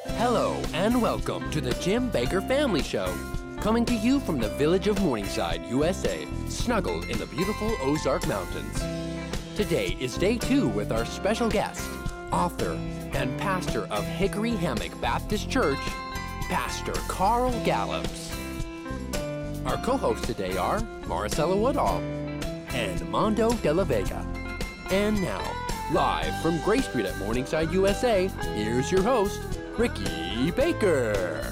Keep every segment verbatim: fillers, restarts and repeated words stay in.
Hello and welcome to the Jim Bakker Family Show. Coming to you from the village of Morningside, U S A, snuggled in the beautiful Ozark Mountains. Today is day two with our special guest, author and pastor of Hickory Hammock Baptist Church, Pastor Carl Gallups. Our co-hosts today are Maricela Woodall and Mondo de la Vega. And now, live from Gray Street at Morningside, U S A, here's your host, Ricky Baker.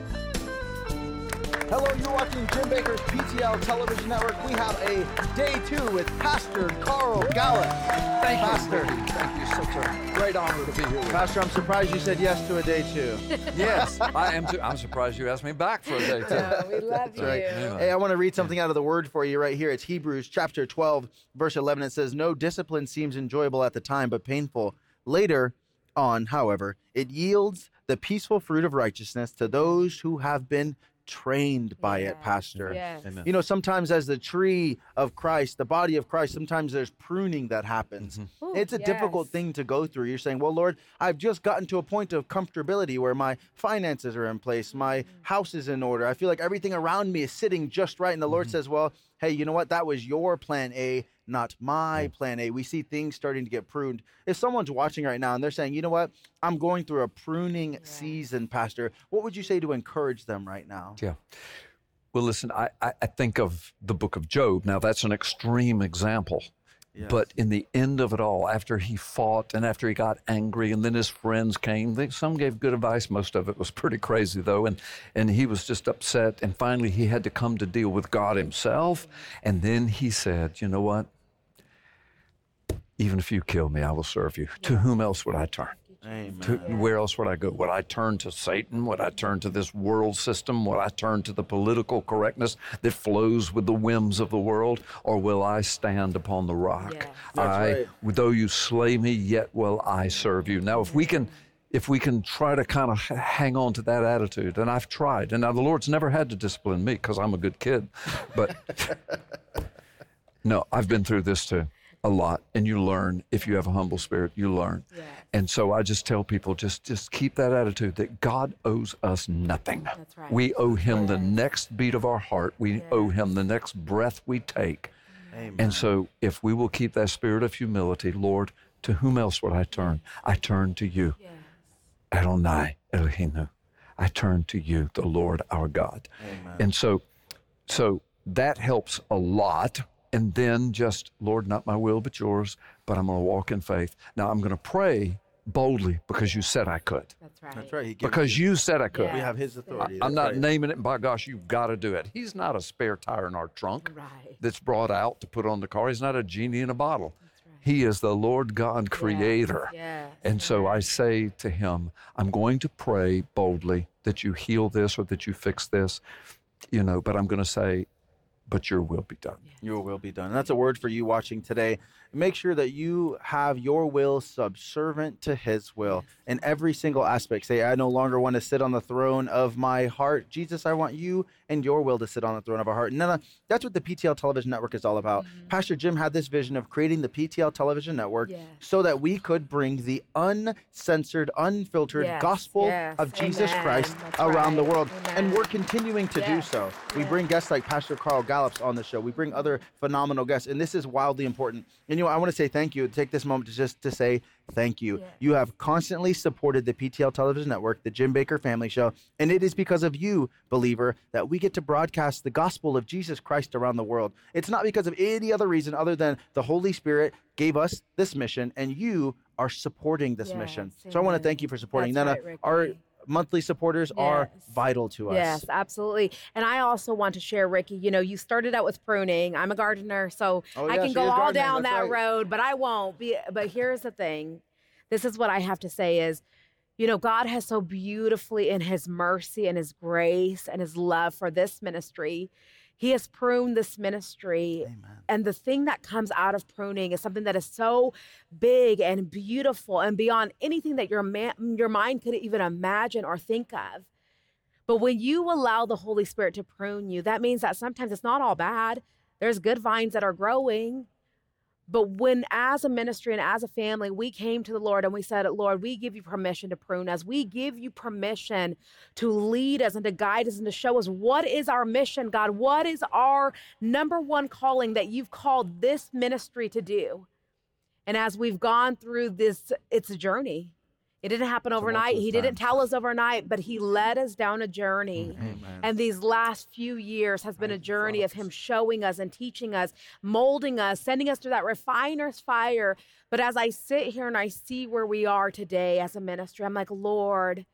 Hello, you're watching Jim Bakker's P T L Television Network. We have a day two with Pastor Carl Gallups. Thank you, Pastor. Thank you. Such a great honor to be here with you. Pastor, I'm surprised you said yes to a day two. Yes, I am too. I'm surprised you asked me back for a day two. Oh, we love you. Right. Yeah. Hey, I want to read something out of the Word for you right here. It's Hebrews chapter twelve, verse eleven. It says, "No discipline seems enjoyable at the time, but painful. Later on, however, it yields the peaceful fruit of righteousness to those who have been trained by Yes. it," Pastor. Yes. Amen. You know, sometimes as the tree of Christ, the body of Christ, sometimes there's pruning that happens. Ooh, It's a yes. difficult thing to go through. You're saying, well, Lord, I've just gotten to a point of comfortability where my finances are in place, my house is in order. I feel like everything around me is sitting just right. And the Lord says, well, hey, you know what? That was your plan A, not my plan A. We see things starting to get pruned. If someone's watching right now and they're saying, you know what? I'm going through a pruning season, Pastor, what would you say to encourage them right now? Yeah. Well, listen, I, I, I think of the book of Job. Now, that's an extreme example. Yes. But in the end of it all, after he fought and after he got angry and then his friends came, they, some gave good advice. Most of it was pretty crazy, though. And, and he was just upset. And finally, he had to come to deal with God himself. And then he said, you know what? Even if you kill me, I will serve you. To whom else would I turn? Amen. To, where else would I go? Would I turn to Satan? Would I turn to this world system? Would I turn to the political correctness that flows with the whims of the world? Or will I stand upon the rock? Yes. That's I, right. though you slay me, yet will I serve you. Now, if we can, if we can try to kind of h- hang on to that attitude, and I've tried, and now the Lord's never had to discipline me because I'm a good kid, but no, I've been through this too. A lot, and you learn. If you have a humble spirit, you learn. Yes. And so I just tell people, just just keep that attitude that God owes us nothing. That's right. We owe Him the Yes. next beat of our heart. We Yes. owe Him the next breath we take. Amen. And so if we will keep that spirit of humility, Lord, to whom else would I turn? I turn to you, Yes. Adonai Eloheinu. I turn to you, the Lord our God. Amen. And so, so that helps a lot. And then just, Lord, not my will, but yours, but I'm going to walk in faith. Now I'm going to pray boldly because you said I could. That's right. That's right. He gives Because you said I could. Yeah. We have his authority. I'm That's not right. naming it, and by gosh, you've got to do it. He's not a spare tire in our trunk Right. that's brought out to put on the car. He's not a genie in a bottle. That's right. He is the Lord God creator. Yes. And so I say to him, I'm going to pray boldly that you heal this or that you fix this, you know, but I'm going to say, but your will be done. Your will be done. And that's a word for you watching today. Make sure that you have your will subservient to his will in every single aspect. Say, I no longer want to sit on the throne of my heart. Jesus, I want you and your will to sit on the throne of our heart. And then, that's what the P T L Television Network is all about. Mm-hmm. Pastor Jim had this vision of creating the P T L Television Network Yes. so that we could bring the uncensored, unfiltered Yes, gospel yes. of Jesus Amen. Christ That's around the right. world. Amen. And we're continuing to Yes. do so. We Yes. bring guests like Pastor Carl Gallups on the show. We bring other phenomenal guests, and this is wildly important. And you know, I want to say thank you. Take this moment to just to say thank you. Yes. You have constantly supported the P T L Television Network, the Jim Bakker Family Show, and it is because of you, believer, that we get to broadcast the gospel of Jesus Christ around the world. It's not because of any other reason other than the Holy Spirit gave us this mission, and you are supporting this Yes, mission. So I amen. want to thank you for supporting. That's Nana, right, Ricky. our monthly supporters are Yes. vital to us. Yes, absolutely. And I also want to share, Ricky, you know, you started out with pruning. I'm a gardener, so Oh, I yeah, can she go is all gardening, down that's that right. road, but I won't be. But here's the thing. This is what I have to say is, you know, God has so beautifully in his mercy and his grace and his love for this ministry, he has pruned this ministry. Amen. And the thing that comes out of pruning is something that is so big and beautiful and beyond anything that your man, your mind could even imagine or think of. But when you allow the Holy Spirit to prune you, that means that sometimes it's not all bad. There's good vines that are growing, But when, as a ministry and as a family, we came to the Lord and we said, Lord, we give you permission to prune us. We give you permission to lead us and to guide us and to show us what is our mission, God. What is our number one calling that you've called this ministry to do? And as we've gone through this, it's a journey. It didn't happen overnight. He didn't tell us overnight, but he led us down a journey. Amen. And these last few years has been a journey of him showing us and teaching us, molding us, sending us through that refiner's fire. But as I sit here and I see where we are today as a ministry, I'm like, Lord,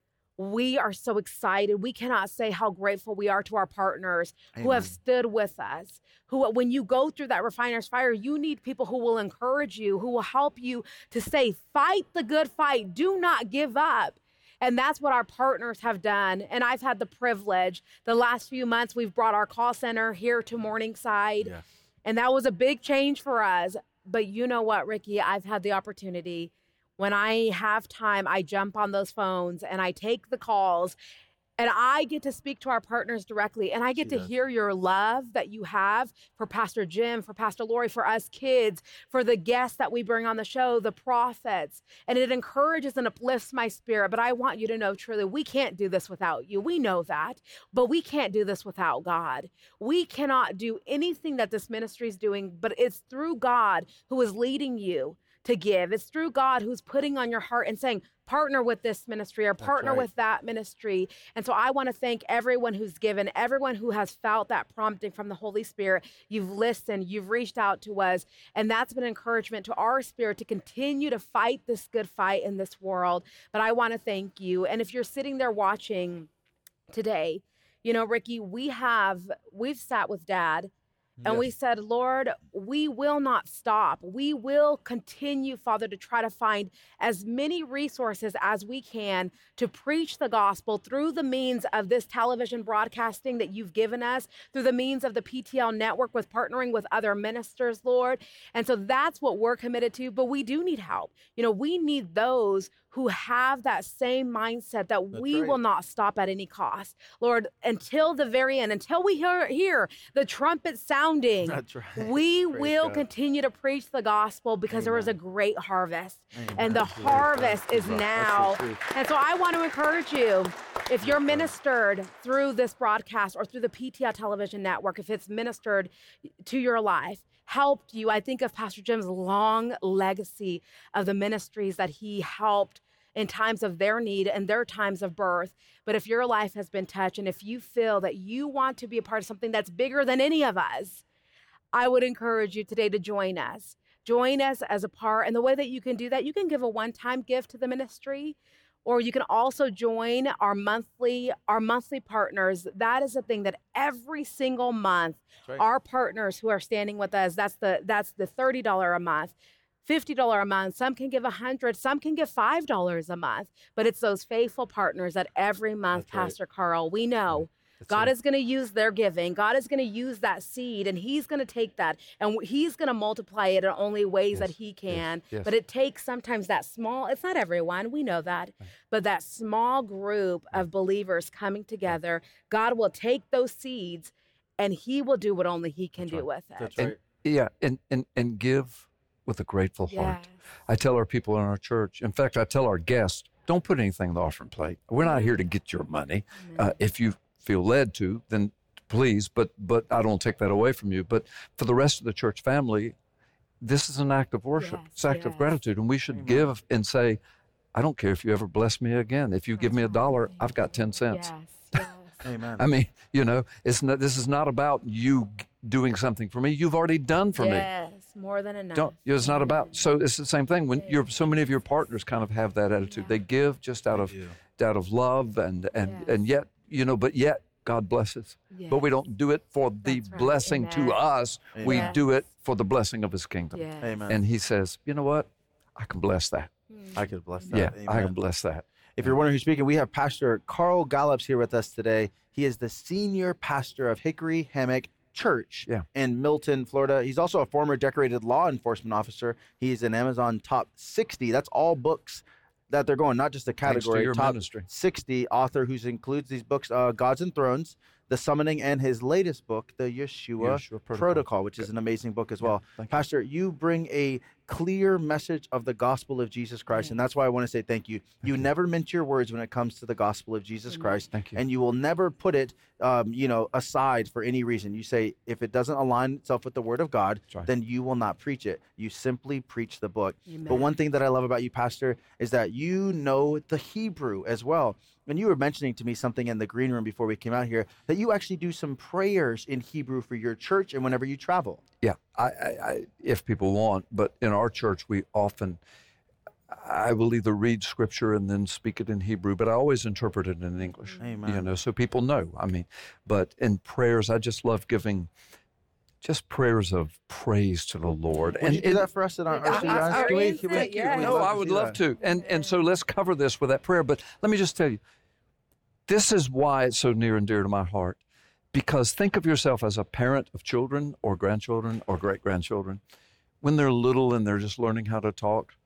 we are so excited. We cannot say how grateful we are to our partners Amen. Who have stood with us, who, when you go through that refiner's fire, you need people who will encourage you, who will help you to say, fight the good fight. Do not give up. And that's what our partners have done. And I've had the privilege. The last few months, we've brought our call center here to Morningside. Yes. And that was a big change for us. But you know what, Ricky? I've had the opportunity. When I have time, I jump on those phones and I take the calls and I get to speak to our partners directly. And I get she to does. Hear your love that you have for Pastor Jim, for Pastor Lori, for us kids, for the guests that we bring on the show, the prophets. And it encourages and uplifts my spirit. But I want you to know truly, we can't do this without you. We know that, but we can't do this without God. We cannot do anything that this ministry is doing, but it's through God who is leading you to give. It's through God who's putting on your heart and saying, partner with this ministry or partner right. with that ministry. And so I want to thank everyone who's given, everyone who has felt that prompting from the Holy Spirit. You've listened, you've reached out to us, and that's been encouragement to our spirit to continue to fight this good fight in this world. But I want to thank you. And if you're sitting there watching today, you know, Ricky, we have, we've sat with Dad and yes. we said, Lord, we will not stop. We will continue, Father, to try to find as many resources as we can to preach the gospel through the means of this television broadcasting that you've given us, through the means of the P T L network with partnering with other ministers, Lord. And so that's what we're committed to, but we do need help. You know, we need those who have that same mindset that That's we right. will not stop at any cost. Lord, until the very end, until we hear, hear the trumpet sounding, That's right. we Praise will God. Continue to preach the gospel because Amen. There is a great harvest. Amen. And the Praise harvest God. Is now. So and so I want to encourage you, if you're ministered through this broadcast or through the P T L television network, if it's ministered to your life, helped you, I think of Pastor Jim's long legacy of the ministries that he helped in times of their need and their times of birth. But if your life has been touched and if you feel that you want to be a part of something that's bigger than any of us, I would encourage you today to join us. Join us as a part. And the way that you can do that, you can give a one-time gift to the ministry, or you can also join our monthly, our monthly partners. That is the thing that every single month, right. our partners who are standing with us, that's the that's the thirty dollars a month. fifty dollars a month, some can give one hundred dollars, some can give five dollars a month, but it's those faithful partners that every month, That's Pastor right. Carl, we know That's God right. is going to use their giving. God is going to use that seed, and he's going to take that, and he's going to multiply it in only ways yes. that he can. Yes. Yes. But it takes sometimes that small, it's not everyone, we know that, right. but that small group of believers coming together, God will take those seeds, and he will do what only he can That's do right. with it. That's right. And, yeah, and, and, and give with a grateful heart. Yes. I tell our people in our church, in fact, I tell our guests, don't put anything in the offering plate. We're not here to get your money. Uh, if you feel led to, then please, but but I don't take that away from you. But for the rest of the church family, this is an act of worship. Yes, it's an act yes. of gratitude. And we should Amen. Give and say, I don't care if you ever bless me again. If you That's give me a dollar, right. I've got ten cents. Yes, yes. Amen. I mean, you know, it's not, this is not about you doing something for me. You've already done for yes, me. Yes, more than enough. Don't, it's not about, so it's the same thing. When you're, so many of your partners kind of have that attitude. Yeah. They give just out of, out of love and, and, yes. and yet, you know, but yet God blesses. Yes. But we don't do it for the That's right. blessing Amen. To us. Amen. We Yes. do it for the blessing of his kingdom. Yes. Amen. And he says, you know what? I can bless that. I could bless that. Yeah, Amen. I can bless that. If you're wondering who's speaking, we have Pastor Carl Gallups here with us today. He is the senior pastor of Hickory Hammock Church yeah. in Milton, Florida. He's also a former decorated law enforcement officer. He's an Amazon top sixty. That's all books that they're going, not just a Thanks to category, your top ministry. sixty author who includes these books, uh, Gods and Thrones, The Summoning, and his latest book, The Yeshua, Yeshua Protocol. Protocol, which is Good. an amazing book as Yeah, well. thank you. Pastor, you bring a clear message of the gospel of Jesus Christ, and that's why I want to say thank you. You, you. never mince your words when it comes to the gospel of Jesus Christ, Thank you. and you will never put it, um, you know, aside for any reason. You say if it doesn't align itself with the Word of God, That's right. then you will not preach it. You simply preach the book. Amen. But one thing that I love about you, Pastor, is that you know the Hebrew as well. And you were mentioning to me something in the green room before we came out here, that you actually do some prayers in Hebrew for your church and whenever you travel. Yeah, I, I, I, if people want, but in our church, we often, I will either read scripture and then speak it in Hebrew, but I always interpret it in English. Amen. You know, so people know. I mean, but in prayers, I just love giving just prayers of praise to the Lord. Would you do it- that for us at our, our I- city I- guys? I- Can we- experience can we- it, yeah. we'd No, love I to would see love that. to. And and so let's cover this with that prayer. But let me just tell you, this is why it's so near and dear to my heart. Because think of yourself as a parent of children or grandchildren or great-grandchildren. When they're little and they're just learning how to talk,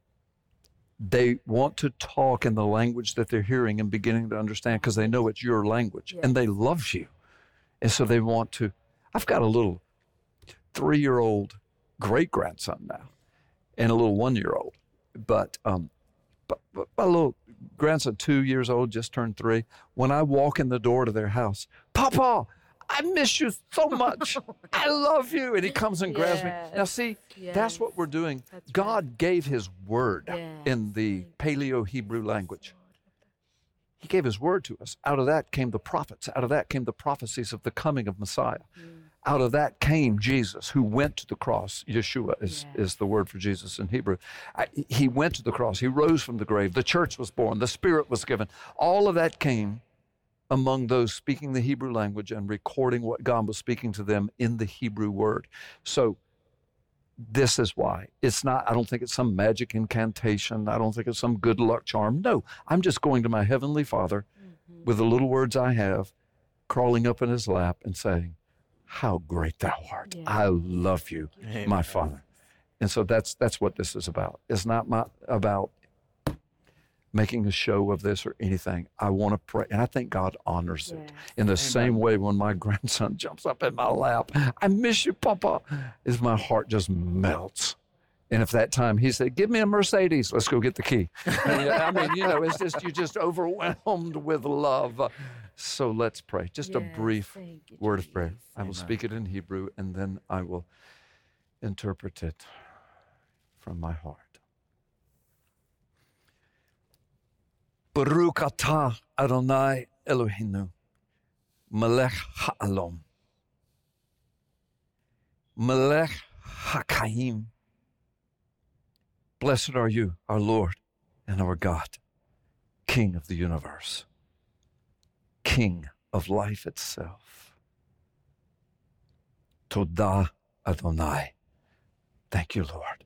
they want to talk in the language that they're hearing and beginning to understand because they know it's your language and they love you. And so they want to. I've got a little three-year-old great-grandson now and a little one-year-old. But, um, but, but my little grandson, two years old, just turned three. When I walk in the door to their house, Papa, I miss you so much. I love you. And he comes and grabs me. Now, Yes, see, yes. that's what we're doing. That's God right. gave his word Yes. in the Paleo-Hebrew language. He gave his word to us. Out of that came the prophets. Out of that came the prophecies of the coming of Messiah. Out of that came Jesus, who went to the cross. Yeshua is, Yes. is the word for Jesus in Hebrew. I, he went to the cross. He rose from the grave. The church was born. The Spirit was given. All of that came among those speaking the Hebrew language and recording what God was speaking to them in the Hebrew word. So this is why. It's not, I don't think it's some magic incantation. I don't think it's some good luck charm. No, I'm just going to my Heavenly Father with the little words I have, crawling up in his lap and saying, how great thou art. Yeah. I love you, my Father. And so that's that's what this is about. It's not my, about making a show of this or anything. I want to pray. And I think God honors it. Yes. In the same way when my grandson jumps up in my lap, I miss you, Papa, is my heart just melts. And if that time he said, give me a Mercedes, let's go get the key. And, I mean, you know, it's just, you're just overwhelmed with love. So let's pray. Just a Yes, brief thank you, word of prayer. Jesus. I will speak it in Hebrew and then I will interpret it from my heart. Baruch atah Adonai Eloheinu, melech ha'alom, melech ha'chaim. Blessed are you, our Lord and our God, King of the universe, King of life itself. Todah Adonai. Thank you, Lord.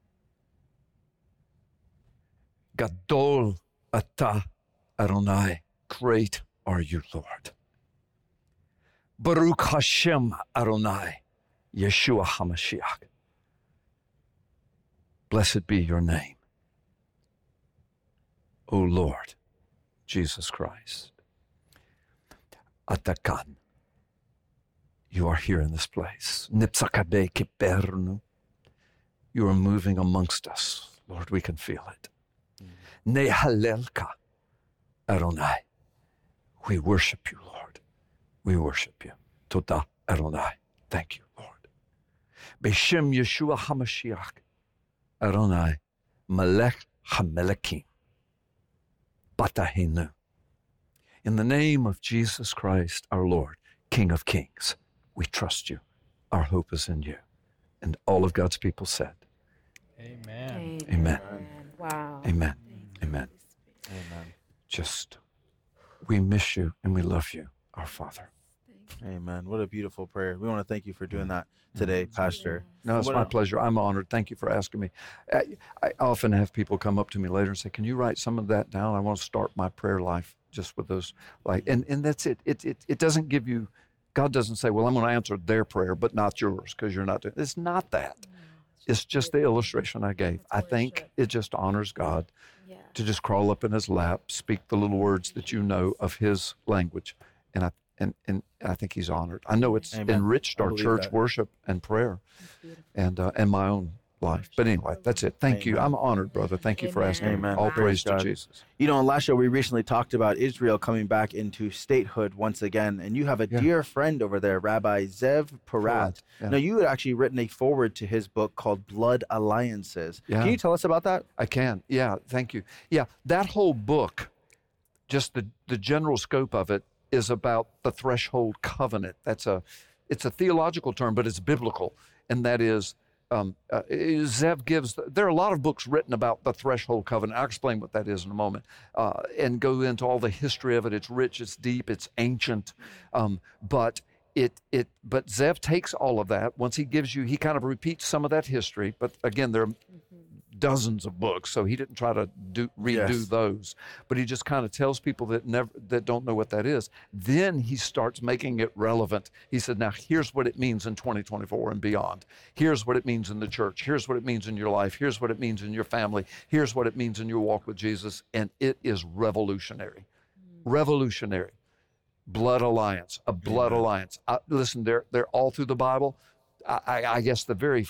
Gadol atah Adonai. Great are you, Lord. Baruch Hashem Adonai, Yeshua HaMashiach. Blessed be your name, O Lord Jesus Christ. Atakan. You are here in this place. Nipsakade kipernu. You are moving amongst us. Lord, we can feel it. Nehalelka Adonai. We worship you, Lord. We worship you. Todah Adonai. Thank you, Lord. Beshem Yeshua HaMashiach. Adonai, Melech HaMelekim, Batahenu. In the name of Jesus Christ, our Lord, King of Kings, we trust you. Our hope is in you. And all of God's people said, Amen. Amen. Wow. Amen. Thank you, Amen. Holy Spirit. Amen. Just, we miss you and we love you, our Father. Amen. What a beautiful prayer. We want to thank you for doing that today, Pastor. No, it's What my else? pleasure. I'm honored. Thank you for asking me. I, I often have people come up to me later and say, can you write some of that down? I want to start my prayer life just with those. Like, and, and that's it. It, it. it doesn't give you, God doesn't say, well, I'm going to answer their prayer, but not yours because you're not doing it. It's not that. It's just the illustration I gave. I think it just honors God Yes. to just crawl up in his lap, speak the little words that you know of his language. And I and, and I think he's honored. I know it's Amen. enriched I our believe church that. worship and prayer and uh, and my own life. But anyway, that's it. Thank you. Amen. I'm honored, brother. Thank you for Amen. asking. me. Amen. All Praise praise to God. Jesus. You know, in last show, we recently talked about Israel coming back into statehood once again, and you have a Yeah. dear friend over there, Rabbi Zev Porat. Porat, yeah. Now, you had actually written a foreword to his book called Blood Alliances. Yeah. Can you tell us about that? I can. Yeah, thank you. Yeah, that whole book, just the, the general scope of it, is about the threshold covenant. That's a, it's a theological term, but it's biblical, and that is, um, uh, Zev gives. There are a lot of books written about the threshold covenant. I'll explain what that is in a moment, uh, and go into all the history of it. It's rich, it's deep, it's ancient, um, but it it. But Zev takes all of that. Once he gives you, he kind of repeats some of that history. But again, there are dozens of books, so he didn't try to do redo Yes. those, but he just kind of tells people that never that don't know what that is. Then he starts making it relevant. He said, now here's what it means in twenty twenty-four and beyond. Here's what it means in the church. Here's what it means in your life. Here's what it means in your family. Here's what it means in your walk with Jesus. And it is revolutionary. Revolutionary. Blood alliance, a blood alliance. Uh, listen, they're they're all through the Bible. I, I, I guess the very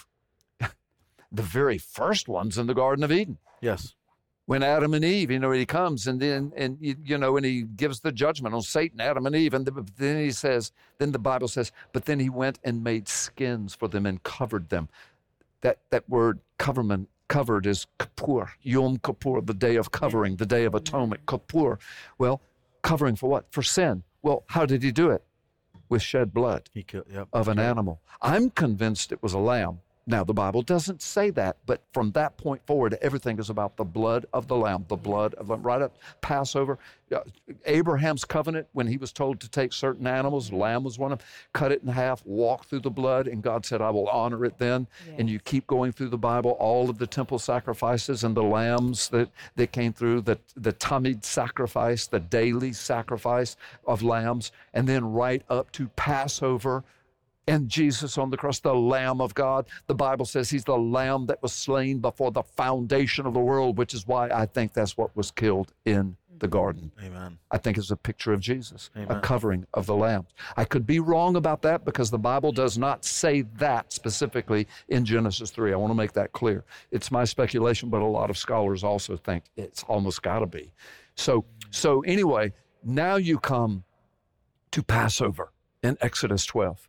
the very first one's in the Garden of Eden. Yes. When Adam and Eve, you know, he comes and then, and you, you know, and he gives the judgment on Satan, Adam and Eve. And the, then he says, then the Bible says, but then he went and made skins for them and covered them. That that word coverman, covered is Kippur, Yom Kippur, the day of covering, the day of atonement, Kippur. Well, covering for what? For sin. Well, how did he do it? With shed blood He killed, yep. of an animal. I'm convinced it was a lamb. Now, the Bible doesn't say that, but from that point forward, everything is about the blood of the lamb, the blood of the lamb. Right up Passover, uh, Abraham's covenant, when he was told to take certain animals, lamb was one of them, cut it in half, walk through the blood, and God said, I will honor it then. And you keep going through the Bible, all of the temple sacrifices and the lambs that, that came through, the, the Tamid sacrifice, the daily sacrifice of lambs, and then right up to Passover, and Jesus on the cross, the Lamb of God. The Bible says he's the Lamb that was slain before the foundation of the world, which is why I think that's what was killed in the garden. Amen. I think it's a picture of Jesus, Amen. a covering of the Lamb. I could be wrong about that because the Bible does not say that specifically in Genesis three. I want to make that clear. It's my speculation, but a lot of scholars also think it's almost got to be. So, so anyway, now you come to Passover in Exodus twelve.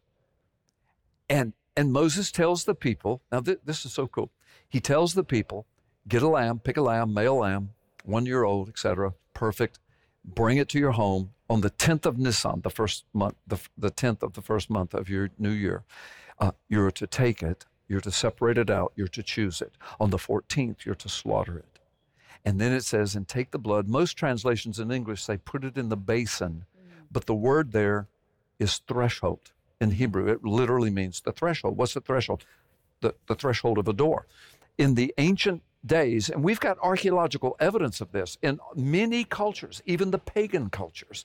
And and Moses tells the people, now th- this is so cool. He tells the people, get a lamb, pick a lamb, male lamb, one year old, et cetera, perfect. Bring it to your home on the tenth of Nisan, the first month, the, the tenth of the first month of your new year. Uh, you're to take it, you're to separate it out, you're to choose it. On the fourteenth, you're to slaughter it. And then it says, and take the blood. Most translations in English say, put it in the basin. But the word there is threshold. In Hebrew, it literally means the threshold. What's the threshold? The, the threshold of a door. In the ancient days, and we've got archaeological evidence of this, in many cultures, even the pagan cultures,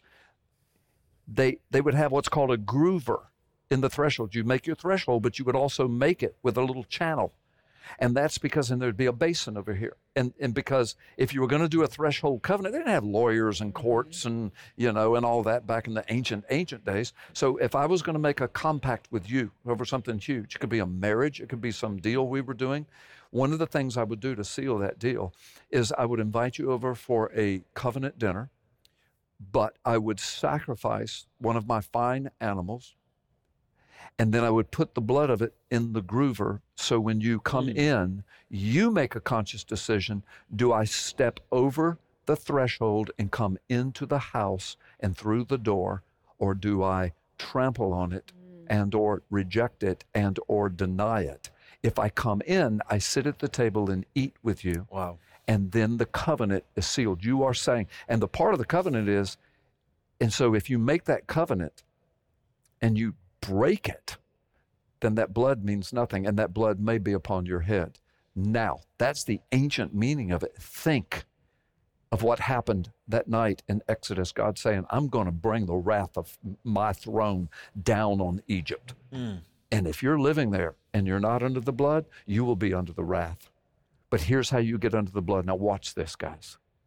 they, they would have what's called a groover in the threshold. You make your threshold, but you would also make it with a little channel. And that's because then there'd be a basin over here. And and because if you were going to do a threshold covenant, they didn't have lawyers and courts and, you know, and all that back in the ancient, ancient days. So if I was going to make a compact with you over something huge, it could be a marriage, it could be some deal we were doing. One of the things I would do to seal that deal is I would invite you over for a covenant dinner, but I would sacrifice one of my fine animals, and then I would put the blood of it in the groover. So when you come mm. in, you make a conscious decision. Do I step over the threshold and come into the house and through the door, or do I trample on it mm. and or reject it and or deny it? If I come in, I sit at the table and eat with you. Wow. And then the covenant is sealed. You are saying, and the part of the covenant is, and so if you make that covenant and you break it, then that blood means nothing, and that blood may be upon your head. Now, that's the ancient meaning of it. Think of what happened that night in Exodus, God saying, I'm going to bring the wrath of my throne down on Egypt. Mm. And if you're living there and you're not under the blood, you will be under the wrath. But here's how you get under the blood. Now watch this, guys.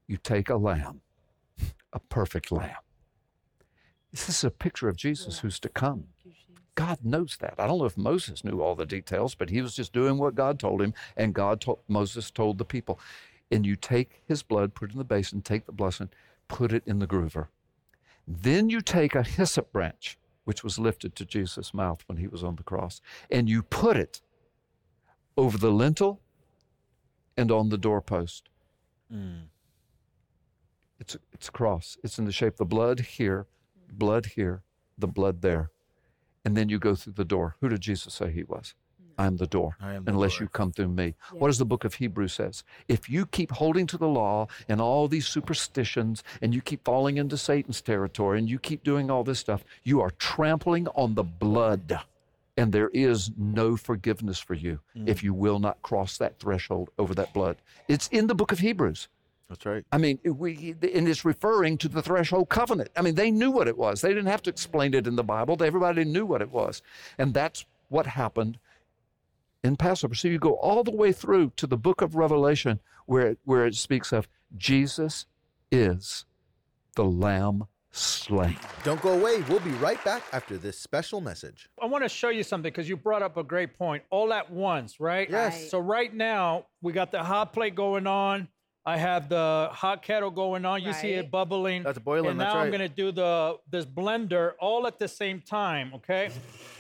you take a lamb, a perfect lamb. This is a picture of Jesus who's to come. God knows that. I don't know if Moses knew all the details, but he was just doing what God told him, and God told, Moses told the people. And you take his blood, put it in the basin, take the blessing, put it in the groover. Then you take a hyssop branch, which was lifted to Jesus' mouth when he was on the cross, and you put it over the lintel and on the doorpost. Mm. It's, it's a cross. It's in the shape of the blood here, blood here, the blood there. And then you go through the door. Who did Jesus say he was? I'm the door, I am the unless door. you come through me. Yeah. What does the book of Hebrews says? If you keep holding to the law and all these superstitions, and you keep falling into Satan's territory, and you keep doing all this stuff, you are trampling on the blood, and there is no forgiveness for you mm. if you will not cross that threshold over that blood. It's in the book of Hebrews. That's right. I mean, we, and it's referring to the threshold covenant. I mean, they knew what it was. They didn't have to explain it in the Bible. Everybody knew what it was. And that's what happened in Passover. So you go all the way through to the book of Revelation where it, where it speaks of Jesus is the Lamb slain. Don't go away. We'll be right back after this special message. I want to show you something because you brought up a great point. All at once, right? Yes. Right. So right now, we got the hot plate going on. I have the hot kettle going on. You see Right. it bubbling. That's boiling, And that's now I'm right. going to do the this blender all at the same time, okay?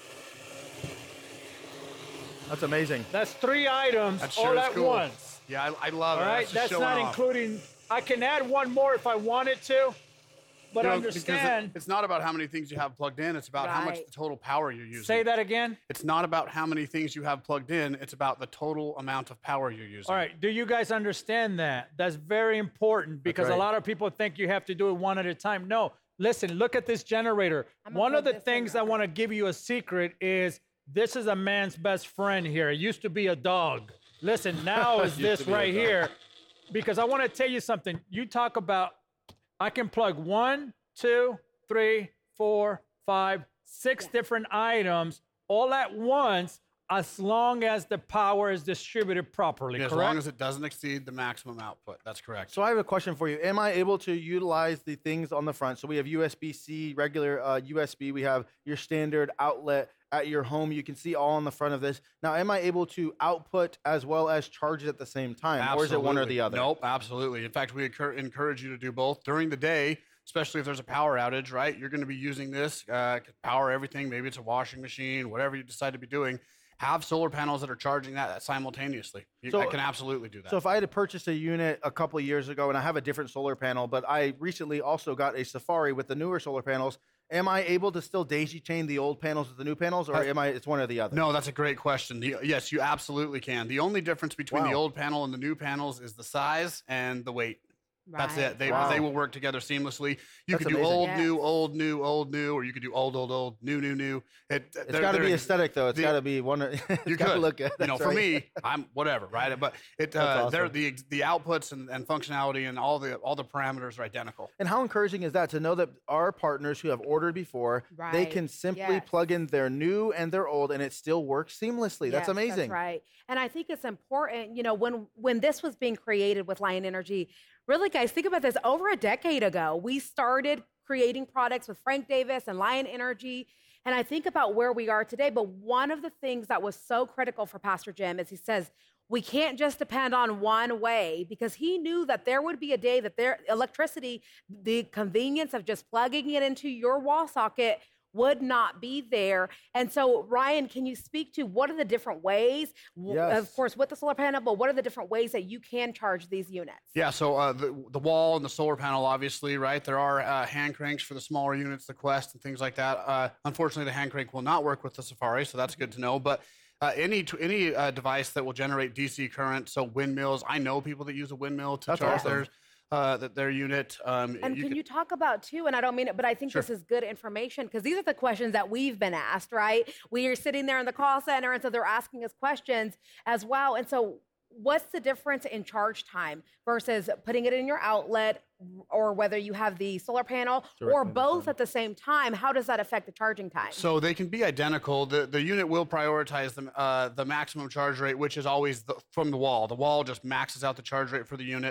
That's amazing. That's three items That sure all is at cool. once. Yeah, I, I love All it. right? just That's showing not off. including, I can add one more if I wanted to, but You know, because understand. it- it's not about how many things you have plugged in. It's about how much Right. the total power you're using. Say that again. It's not about how many things you have plugged in. It's about the total amount of power you're using. All right. Do you guys understand that? That's very important because right. a lot of people think you have to do it one at a time. No. Listen, look at this generator. I'm gonna One of plug the this in things real I want to give you a secret is this is a man's best friend here. It used to be a dog. Listen, now is this right here because I want to tell you something. You talk about, I can plug one, two, three, four, five, six different items all at once as long as the power is distributed properly, As correct? long as it doesn't exceed the maximum output. That's correct. So I have a question for you. Am I able to utilize the things on the front? So we have U S B C, regular uh, U S B. We have your standard outlet at your home. You can see all on the front of this. Now, am I able to output as well as charge it at the same time? Or is it one or the other? Nope, absolutely. In fact, we encour- encourage you to do both. During the day, especially if there's a power outage, right? You're going to be using this, uh, power everything. Maybe it's a washing machine, whatever you decide to be doing. Have solar panels that are charging that simultaneously. You, So- I can absolutely do that. So if I had to purchase a unit a couple of years ago and I have a different solar panel, but I recently also got a Safari with the newer solar panels, am I able to still daisy chain the old panels with the new panels, or Uh, am I? It's one or the other. No, that's a great question. The, yes, you absolutely can. The only difference between the Wow. old panel and the new panels is the size and the weight. That's Right. it. They Wow. they will work together seamlessly. You That's could do amazing. old, Yes. new, old, new, old, new, or you could do old, old, old, new, new, new. It, It's got to be aesthetic, though. It's the- got to be one. It's You got to could look good. You know, That's for right. me, I'm whatever, right? But it, That's uh, awesome. they're the the outputs and, and functionality and all the all the parameters are identical. And how encouraging is that to know that our partners who have ordered before, they Right. can simply Yes. plug in their new and their old, and it still works seamlessly. That's Yes, amazing. That's right. And I think it's important, you know, when when this was being created with Lion Energy, really, guys, think about this. Over a decade ago, we started creating products with Frank Davis and Lion Energy. And I think about where we are today. But one of the things that was so critical for Pastor Jim is he says, we can't just depend on one way, because he knew that there would be a day that their electricity, the convenience of just plugging it into your wall socket would not be there. And so, Ryan, can you speak to what are the different ways, w- Yes. of course, with the solar panel, but what are the different ways that you can charge these units? Yeah, so uh, the the wall and the solar panel, obviously, right? There are uh, hand cranks for the smaller units, the Quest and things like that. Uh, unfortunately, the hand crank will not work with the Safari, so that's good to know. But uh, any t- any uh, device that will generate D C current, so windmills. I know people that use a windmill to That's charge awesome. their uh, th- their unit. Um, And you can could- you talk about too, and I don't mean it, but I think Sure. this is good information because these are the questions that we've been asked, right? We are sitting there in the call center, and so they're asking us questions as well. And so, what's the difference in charge time versus putting it in your outlet, or whether you have the solar panel, Direct or from the both sun. at the same time? How does that affect the charging time? So they can be identical. The the unit will prioritize the uh, the maximum charge rate, which is always the, from the wall. The wall just maxes out the charge rate for the unit.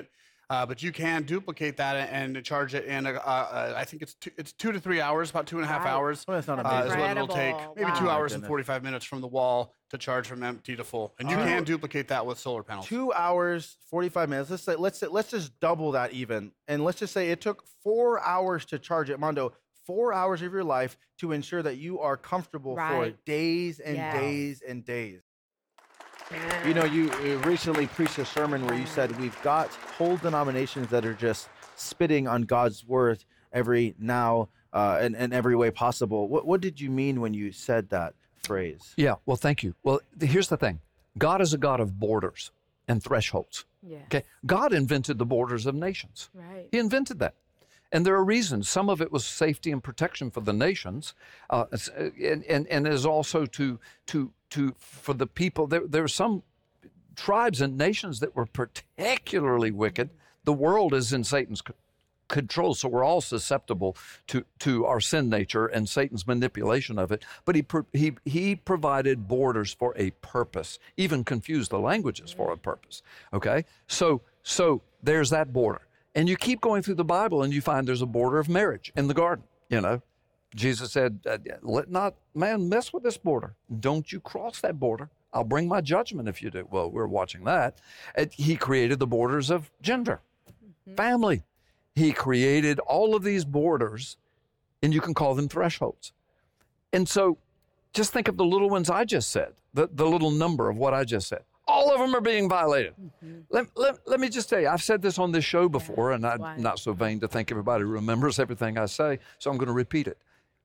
Uh, but you can duplicate that and, and charge it in, a, uh, I think it's two, it's two to three hours, about two and a half Right. hours. Well, that's not Uh, amazing. is what it'll take. Incredible. Maybe Wow. two Oh, hours my and goodness. forty-five minutes from the wall to charge from empty to full. And you All can right. duplicate that with solar panels. Two hours, forty-five minutes. Let's say, let's say, let's just double that even, and let's just say it took four hours to charge it, Mondo. Four hours of your life to ensure that you are comfortable for Right. days and Yes. days and days. You know, you uh, recently preached a sermon where you said we've got whole denominations that are just spitting on God's word every now uh, and, and every way possible. What what did you mean when you said that phrase? Yeah, well, thank you. Well, th- here's the thing. God is a God of borders and thresholds. Yeah. Okay, God invented the borders of nations. Right. He invented that. And there are reasons. Some of it was safety and protection for the nations, uh, s- uh, and, and, and is also to, to, to, for the people. There, there are some tribes and nations that were particularly wicked. The world is in Satan's c- control, so we're all susceptible to, to our sin nature and Satan's manipulation of it. But he, pro- he, he provided borders for a purpose, even confused the languages for a purpose. Okay? So, so there's that border. And you keep going through the Bible and you find there's a border of marriage in the garden. You know, Jesus said, uh, let not man mess with this border. Don't you cross that border. I'll bring my judgment if you do. Well, we're watching that. And he created the borders of gender, family. He created all of these borders, and you can call them thresholds. And so just think of the little ones I just said, the, the little number of what I just said. All of them are being violated. Mm-hmm. Let, let, let me just tell you, I've said this on this show before, and I'm why. not so vain to think everybody remembers everything I say, so I'm going to repeat it.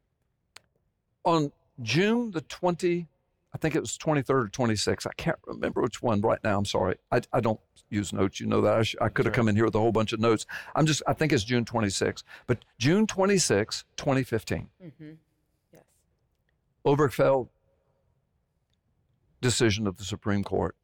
On June the twentieth, I think it was twenty-third or twenty-sixth, I can't remember which one right now, I'm sorry. I, I don't use notes, you know that. I, sh- I could have come in here with a whole bunch of notes. I'm just, I think it's June twenty-sixth, but June twenty-sixth, twenty fifteen. Mm-hmm. Yes. Obergefell decision of the Supreme Court.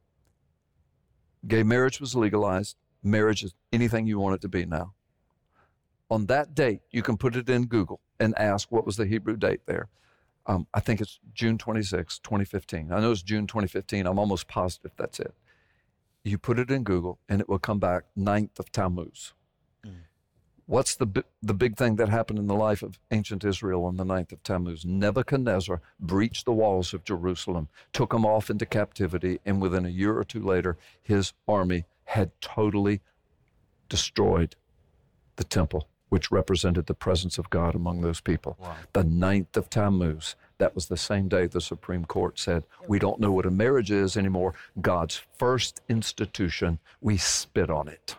Gay marriage was legalized. Marriage is anything you want it to be now. On that date, you can put it in Google and ask what was the Hebrew date there. Um, I think it's June twenty-sixth, twenty fifteen. I know it's June twenty fifteen. I'm almost positive that's it. You put it in Google and it will come back ninth of Tammuz. What's the, bi- the big thing that happened in the life of ancient Israel on the ninth of Tammuz? Nebuchadnezzar breached the walls of Jerusalem, took them off into captivity, and within a year or two later, his army had totally destroyed the temple, which represented the presence of God among those people. Wow. The ninth of Tammuz, that was the same day the Supreme Court said, we don't know what a marriage is anymore. God's first institution, we spit on it.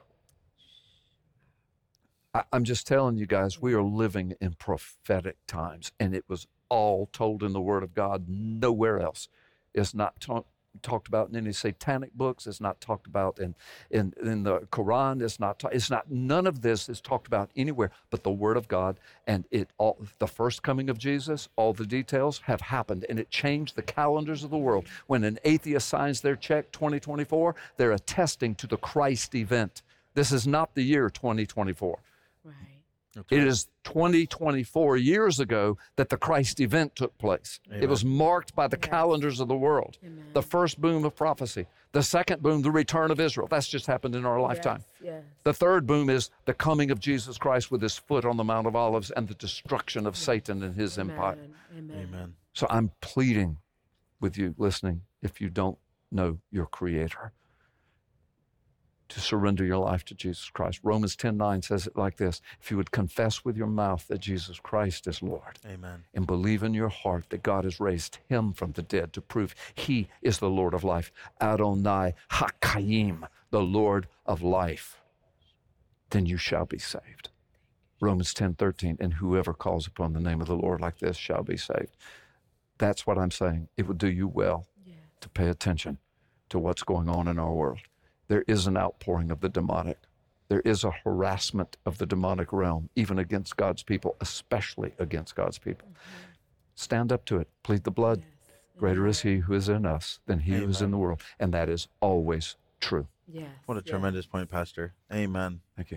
I- I'm just telling you guys, we are living in prophetic times, and it was all told in the Word of God, nowhere else. It's not ta- talked about in any satanic books. It's not talked about in in, in the Quran. It's not. Ta- it's not. None of this is talked about anywhere but the Word of God. And it all the first coming of Jesus. All the details have happened, and it changed the calendars of the world. When an atheist signs their check, twenty twenty-four, they're attesting to the Christ event. This is not the year twenty twenty-four. Right. It is twenty, twenty-four years ago that the Christ event took place. It was marked by the Yes. calendars of the world. Amen. The first boom of prophecy. The second boom, the return of Israel. That's just happened in our lifetime. Yes. The third boom is the coming of Jesus Christ with his foot on the Mount of Olives and the destruction of Satan and his Yes. empire. Amen. Amen. Amen. So I'm pleading with you listening, if you don't know your Creator, to surrender your life to Jesus Christ. Romans ten nine says it like this: if you would confess with your mouth that Jesus Christ is Lord Amen. and believe in your heart that God has raised him from the dead to prove he is the Lord of life, Adonai HaKayim, the Lord of life, then you shall be saved. Romans ten thirteen, and whoever calls upon the name of the Lord like this shall be saved. That's what I'm saying. It would do you well Yes. to pay attention to what's going on in our world. There is an outpouring of the demonic. There is a harassment of the demonic realm, even against God's people, especially against God's people. Stand up to it. Plead the blood. Yes. Greater is he who is in us than he who is in Amen. the world. And that is always true. Yes. What a yes. tremendous point, Pastor. Amen. Thank you.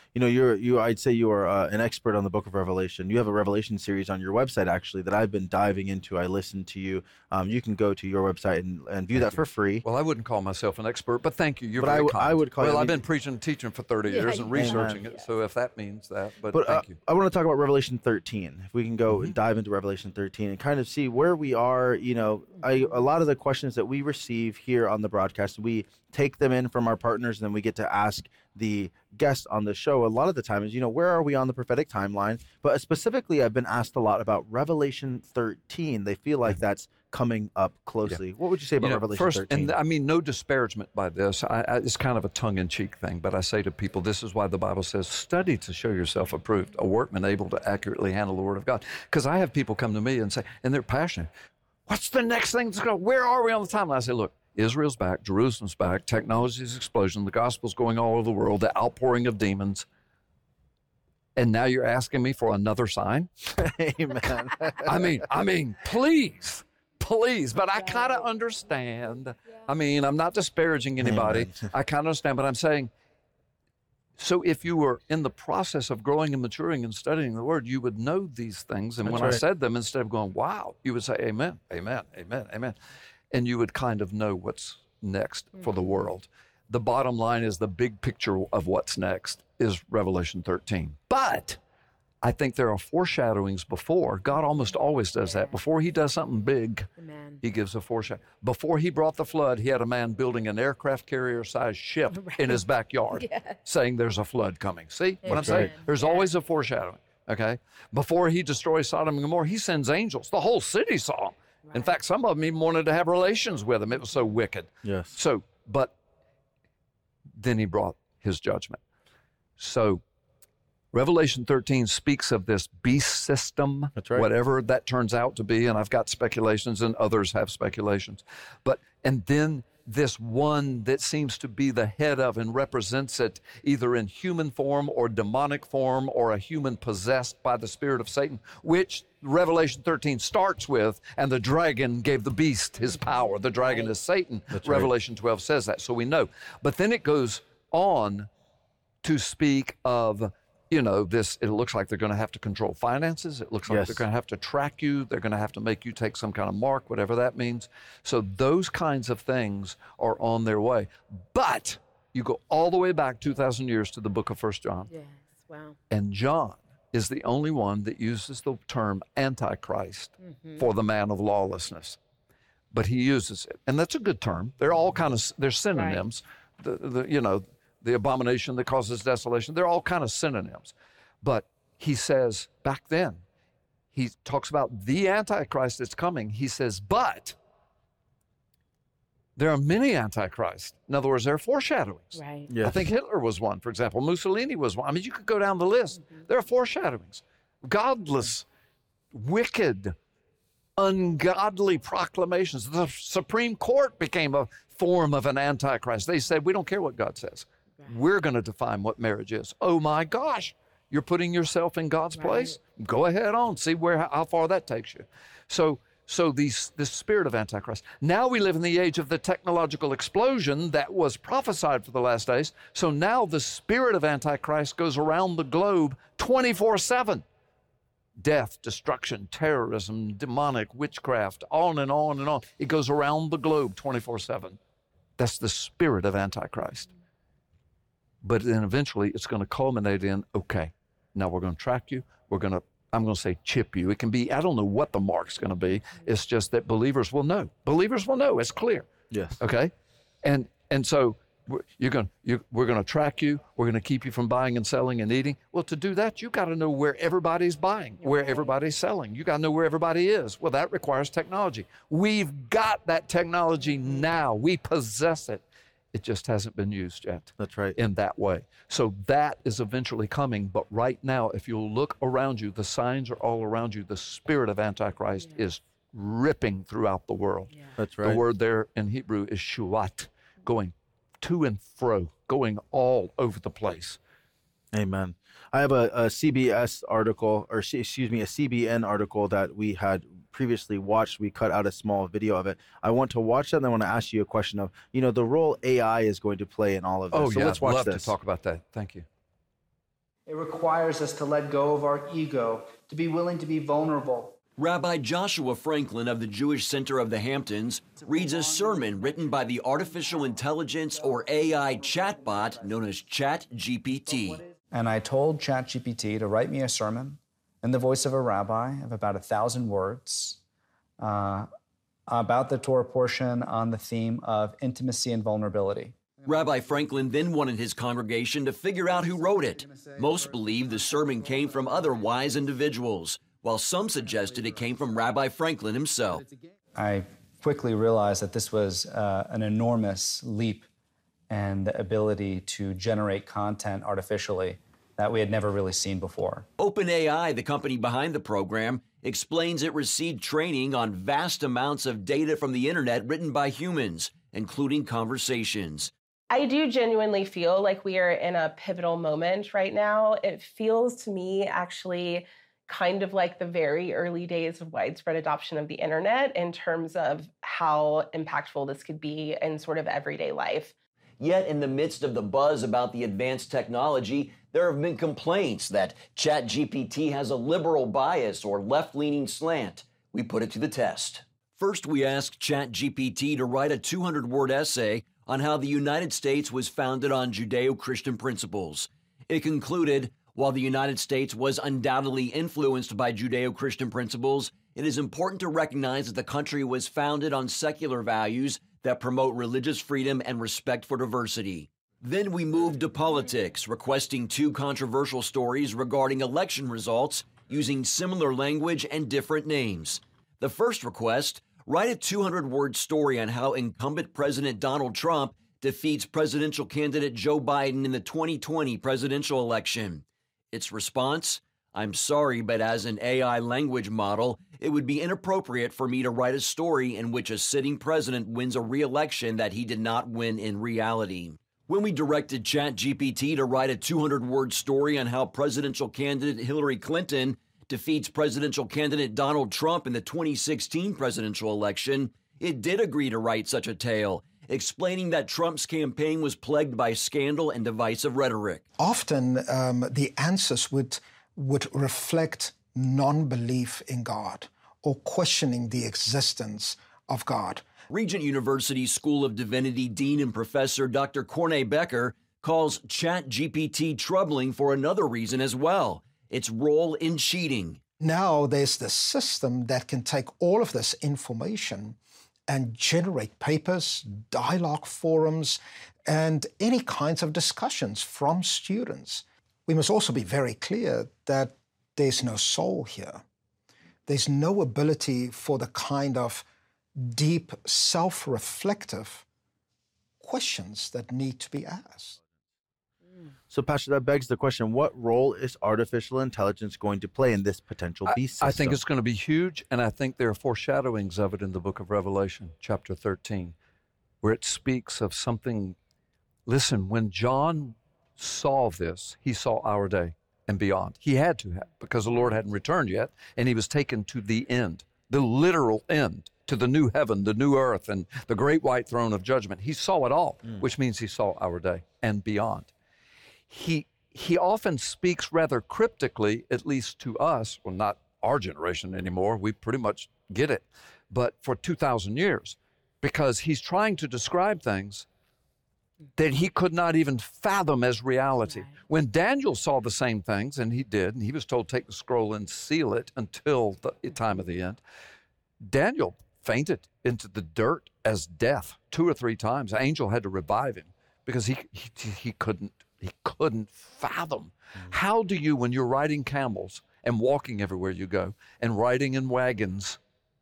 you know, you're you. I'd say you are uh, an expert on the Book of Revelation. You have a Revelation series on your website actually that I've been diving into. I listened to you. Um, you can go to your website and, and view Thank that you. for free. Well, I wouldn't call myself an expert, but thank you. You're But very I w- kind. I would call Well, you- I've been preaching and teaching for thirty Yeah, years and you- researching Amen. it, so if that means that, but, But uh, thank you. I want to talk about Revelation thirteen. If we can go and dive into Revelation thirteen and kind of see where we are, you know, I, a lot of the questions that we receive here on the broadcast, we take them in from our partners, and then we get to ask the guests on the show. A lot of the time is, you know, where are we on the prophetic timeline? But specifically, I've been asked a lot about Revelation thirteen. They feel like that's coming up closely. What would you say about You know, Revelation first, thirteen? and I mean no disparagement by this. I, I, it's kind of a tongue-in-cheek thing, but I say to people, this is why the Bible says, study to show yourself approved, a workman able to accurately handle the Word of God. Because I have people come to me and say, and they're passionate, what's the next thing that's going? Where are we on the timeline? I say, look, Israel's back, Jerusalem's back, technology's explosion, the gospel's going all over the world, the outpouring of demons. And now you're asking me for another sign? Amen. I mean, I mean, please, please. But I kind of understand. I mean, I'm not disparaging anybody. Amen. I kind of understand, but I'm saying, so if you were in the process of growing and maturing and studying the Word, you would know these things. And That's when I right. said them, instead of going, wow, you would say, amen, amen, amen, amen. And you would kind of know what's next for the world. The bottom line is the big picture of what's next is Revelation thirteen. But I think there are foreshadowings before. God almost always does that. Before he does something big, Amen. he gives a foreshadow. Before he brought the flood, he had a man building an aircraft carrier-sized ship in his backyard, saying there's a flood coming. See what I'm Amen. saying? Right. There's always a foreshadowing, okay? Before he destroys Sodom and Gomorrah, he sends angels. The whole city saw him. In fact, some of them even wanted to have relations with him. It was so wicked. Yes. So, but then he brought his judgment. So Revelation thirteen speaks of this beast system, That's right. whatever that turns out to be, and I've got speculations and others have speculations. But, and then this one that seems to be the head of and represents it either in human form or demonic form or a human possessed by the spirit of Satan, which Revelation thirteen starts with, and the dragon gave the beast his power. The dragon is Satan. That's right. Revelation twelve says that, so we know. But then it goes on to speak of, you know, this, it looks like they're going to have to control finances. It looks like Yes. they're going to have to track you. They're going to have to make you take some kind of mark, whatever that means. So those kinds of things are on their way. But you go all the way back two thousand years to the book of First John. Yes. Wow. And John is the only one that uses the term Antichrist for the man of lawlessness. But he uses it. And that's a good term. They're all kind of, they're synonyms. The, the, you know, the abomination that causes desolation, they're all kind of synonyms. But he says back then, he talks about the Antichrist that's coming. He says, but there are many Antichrists. In other words, there are foreshadowings. Right. Yes. I think Hitler was one, for example. Mussolini was one. I mean, you could go down the list. There are foreshadowings. Godless, wicked, ungodly proclamations. The Supreme Court became a form of an Antichrist. They said, we don't care what God says. We're going to define what marriage is. Oh my gosh, you're putting yourself in God's place? Go ahead on, see where how far that takes you. So So these, this spirit of Antichrist. Now we live in the age of the technological explosion that was prophesied for the last days. So now the spirit of Antichrist goes around the globe twenty-four seven. Death, destruction, terrorism, demonic, witchcraft, on and on and on. It goes around the globe twenty-four seven. That's the spirit of Antichrist. But then eventually it's going to culminate in, okay, now we're going to track you. We're going to, I'm going to say chip you. It can be, I don't know what the mark's going to be. It's just that believers will know. Believers will know. It's clear. Yes. Okay? And and so we're, you're going, you're, we're going to track you. We're going to keep you from buying and selling and eating. Well, to do that, you got to know where everybody's buying, where everybody's selling. You got to know where everybody is. Well, that requires technology. We've got that technology now. We possess it. It just hasn't been used yet. That's right. In that way. So that is eventually coming. But right now, if you'll look around you, the signs are all around you. The spirit of Antichrist yeah. is ripping throughout the world. Yeah. That's right. The word there in Hebrew is shuat, going to and fro, going all over the place. Amen. I have a, a C B S article, or excuse me, a C B N article that we had previously watched. We cut out a small video of it. I want to watch that, and I want to ask you a question of, you know, the role A I is going to play in all of this. Oh, so yeah. let's watch I'd love this. to talk about that. Thank you. It requires us to let go of our ego, to be willing to be vulnerable. Rabbi Joshua Franklin of the Jewish Center of the Hamptons reads a sermon written by the artificial intelligence or A I chatbot known as ChatGPT. And I told ChatGPT to write me a sermon in the voice of a rabbi of about a thousand words uh, about the Torah portion on the theme of intimacy and vulnerability. Rabbi Franklin then wanted his congregation to figure out who wrote it. Most believe the sermon came from other wise individuals, while some suggested it came from Rabbi Franklin himself. I quickly realized that this was uh, an enormous leap in the ability to generate content artificially that we had never really seen before. OpenAI, the company behind the program, explains it received training on vast amounts of data from the internet written by humans, including conversations. I do genuinely feel like we are in a pivotal moment right now. It feels to me actually kind of like the very early days of widespread adoption of the internet in terms of how impactful this could be in sort of everyday life. Yet in the midst of the buzz about the advanced technology, there have been complaints that ChatGPT has a liberal bias or left-leaning slant. We put it to the test. First, we asked ChatGPT to write a two hundred word essay on how the United States was founded on Judeo-Christian principles. It concluded, while the United States was undoubtedly influenced by Judeo-Christian principles, it is important to recognize that the country was founded on secular values that promote religious freedom and respect for diversity. Then we moved to politics, requesting two controversial stories regarding election results using similar language and different names. The first request, write a two hundred word story on how incumbent President Donald Trump defeats presidential candidate Joe Biden in the twenty twenty presidential election. Its response, I'm sorry, but as an A I language model, it would be inappropriate for me to write a story in which a sitting president wins a re-election that he did not win in reality. When we directed ChatGPT to write a two hundred word story on how presidential candidate Hillary Clinton defeats presidential candidate Donald Trump in the twenty sixteen presidential election, it did agree to write such a tale, explaining that Trump's campaign was plagued by scandal and divisive rhetoric. Often um, the answers would, would reflect non-belief in God or questioning the existence of God. Regent University School of Divinity Dean and Professor Doctor Corney Becker calls ChatGPT troubling for another reason as well, its role in cheating. Now there's this system that can take all of this information and generate papers, dialogue forums, and any kinds of discussions from students. We must also be very clear that there's no soul here. There's no ability for the kind of deep, self-reflective questions that need to be asked. So, Pastor, that begs the question, what role is artificial intelligence going to play in this potential beast system? I think it's going to be huge, and I think there are foreshadowings of it in the book of Revelation, chapter thirteen, where it speaks of something. Listen, when John saw this, he saw our day and beyond. He had to have, because the Lord hadn't returned yet, and he was taken to the end, the literal end, to the new heaven, the new earth, and the great white throne of judgment. He saw it all, mm. which means he saw our day and beyond. He he often speaks rather cryptically, at least to us, well, not our generation anymore, we pretty much get it, but for two thousand years, because he's trying to describe things that he could not even fathom as reality. Right. When Daniel saw the same things, and he did, and he was told, take the scroll and seal it until the time of the end, Daniel fainted into the dirt as death two or three times. The angel had to revive him because he he, he couldn't he couldn't fathom. Mm-hmm. How do you, when you're riding camels and walking everywhere you go and riding in wagons,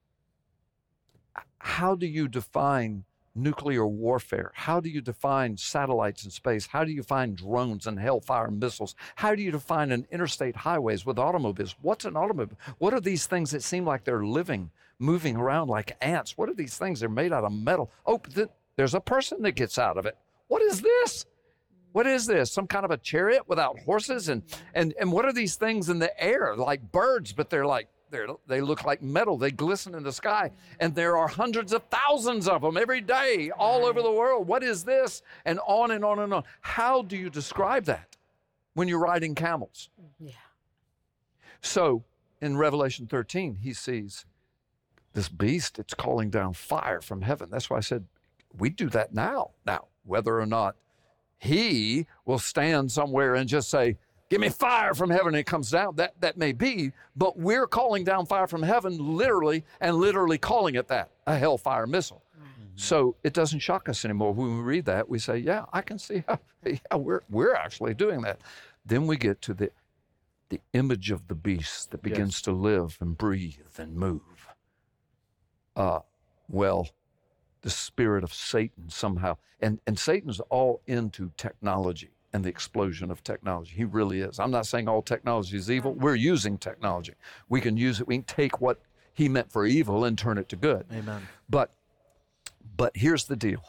how do you define nuclear warfare? How do you define satellites in space? How do you find drones and Hellfire missiles? How do you define an interstate highways with automobiles? What's an automobile? What are these things that seem like they're living, moving around like ants? What are these things? They're made out of metal. Oh, th- there's a person that gets out of it. What is this? What is this? Some kind of a chariot without horses? And and and what are these things in the air? Like birds, but they're like, They're, they look like metal. They glisten in the sky. And there are hundreds of thousands of them every day all over the world. What is this? And on and on and on. How do you describe that when you're riding camels. Yeah. So in Revelation thirteen, he sees this beast. It's calling down fire from heaven. That's why I said we do that now. Now, whether or not he will stand somewhere and just say, give me fire from heaven, and it comes down, that, that may be, but we're calling down fire from heaven literally, and literally calling it that, a hellfire missile. Mm-hmm. So it doesn't shock us anymore. When we read that, we say, yeah, I can see how yeah, we're, we're actually doing that. Then we get to the, the image of the beast that begins yes. to live and breathe and move. Uh, well, the spirit of Satan somehow, and, and Satan's all into technology and the explosion of technology. He really is. I'm not saying all technology is evil. We're using technology. We can use it. We can take what he meant for evil and turn it to good. Amen. But, but here's the deal.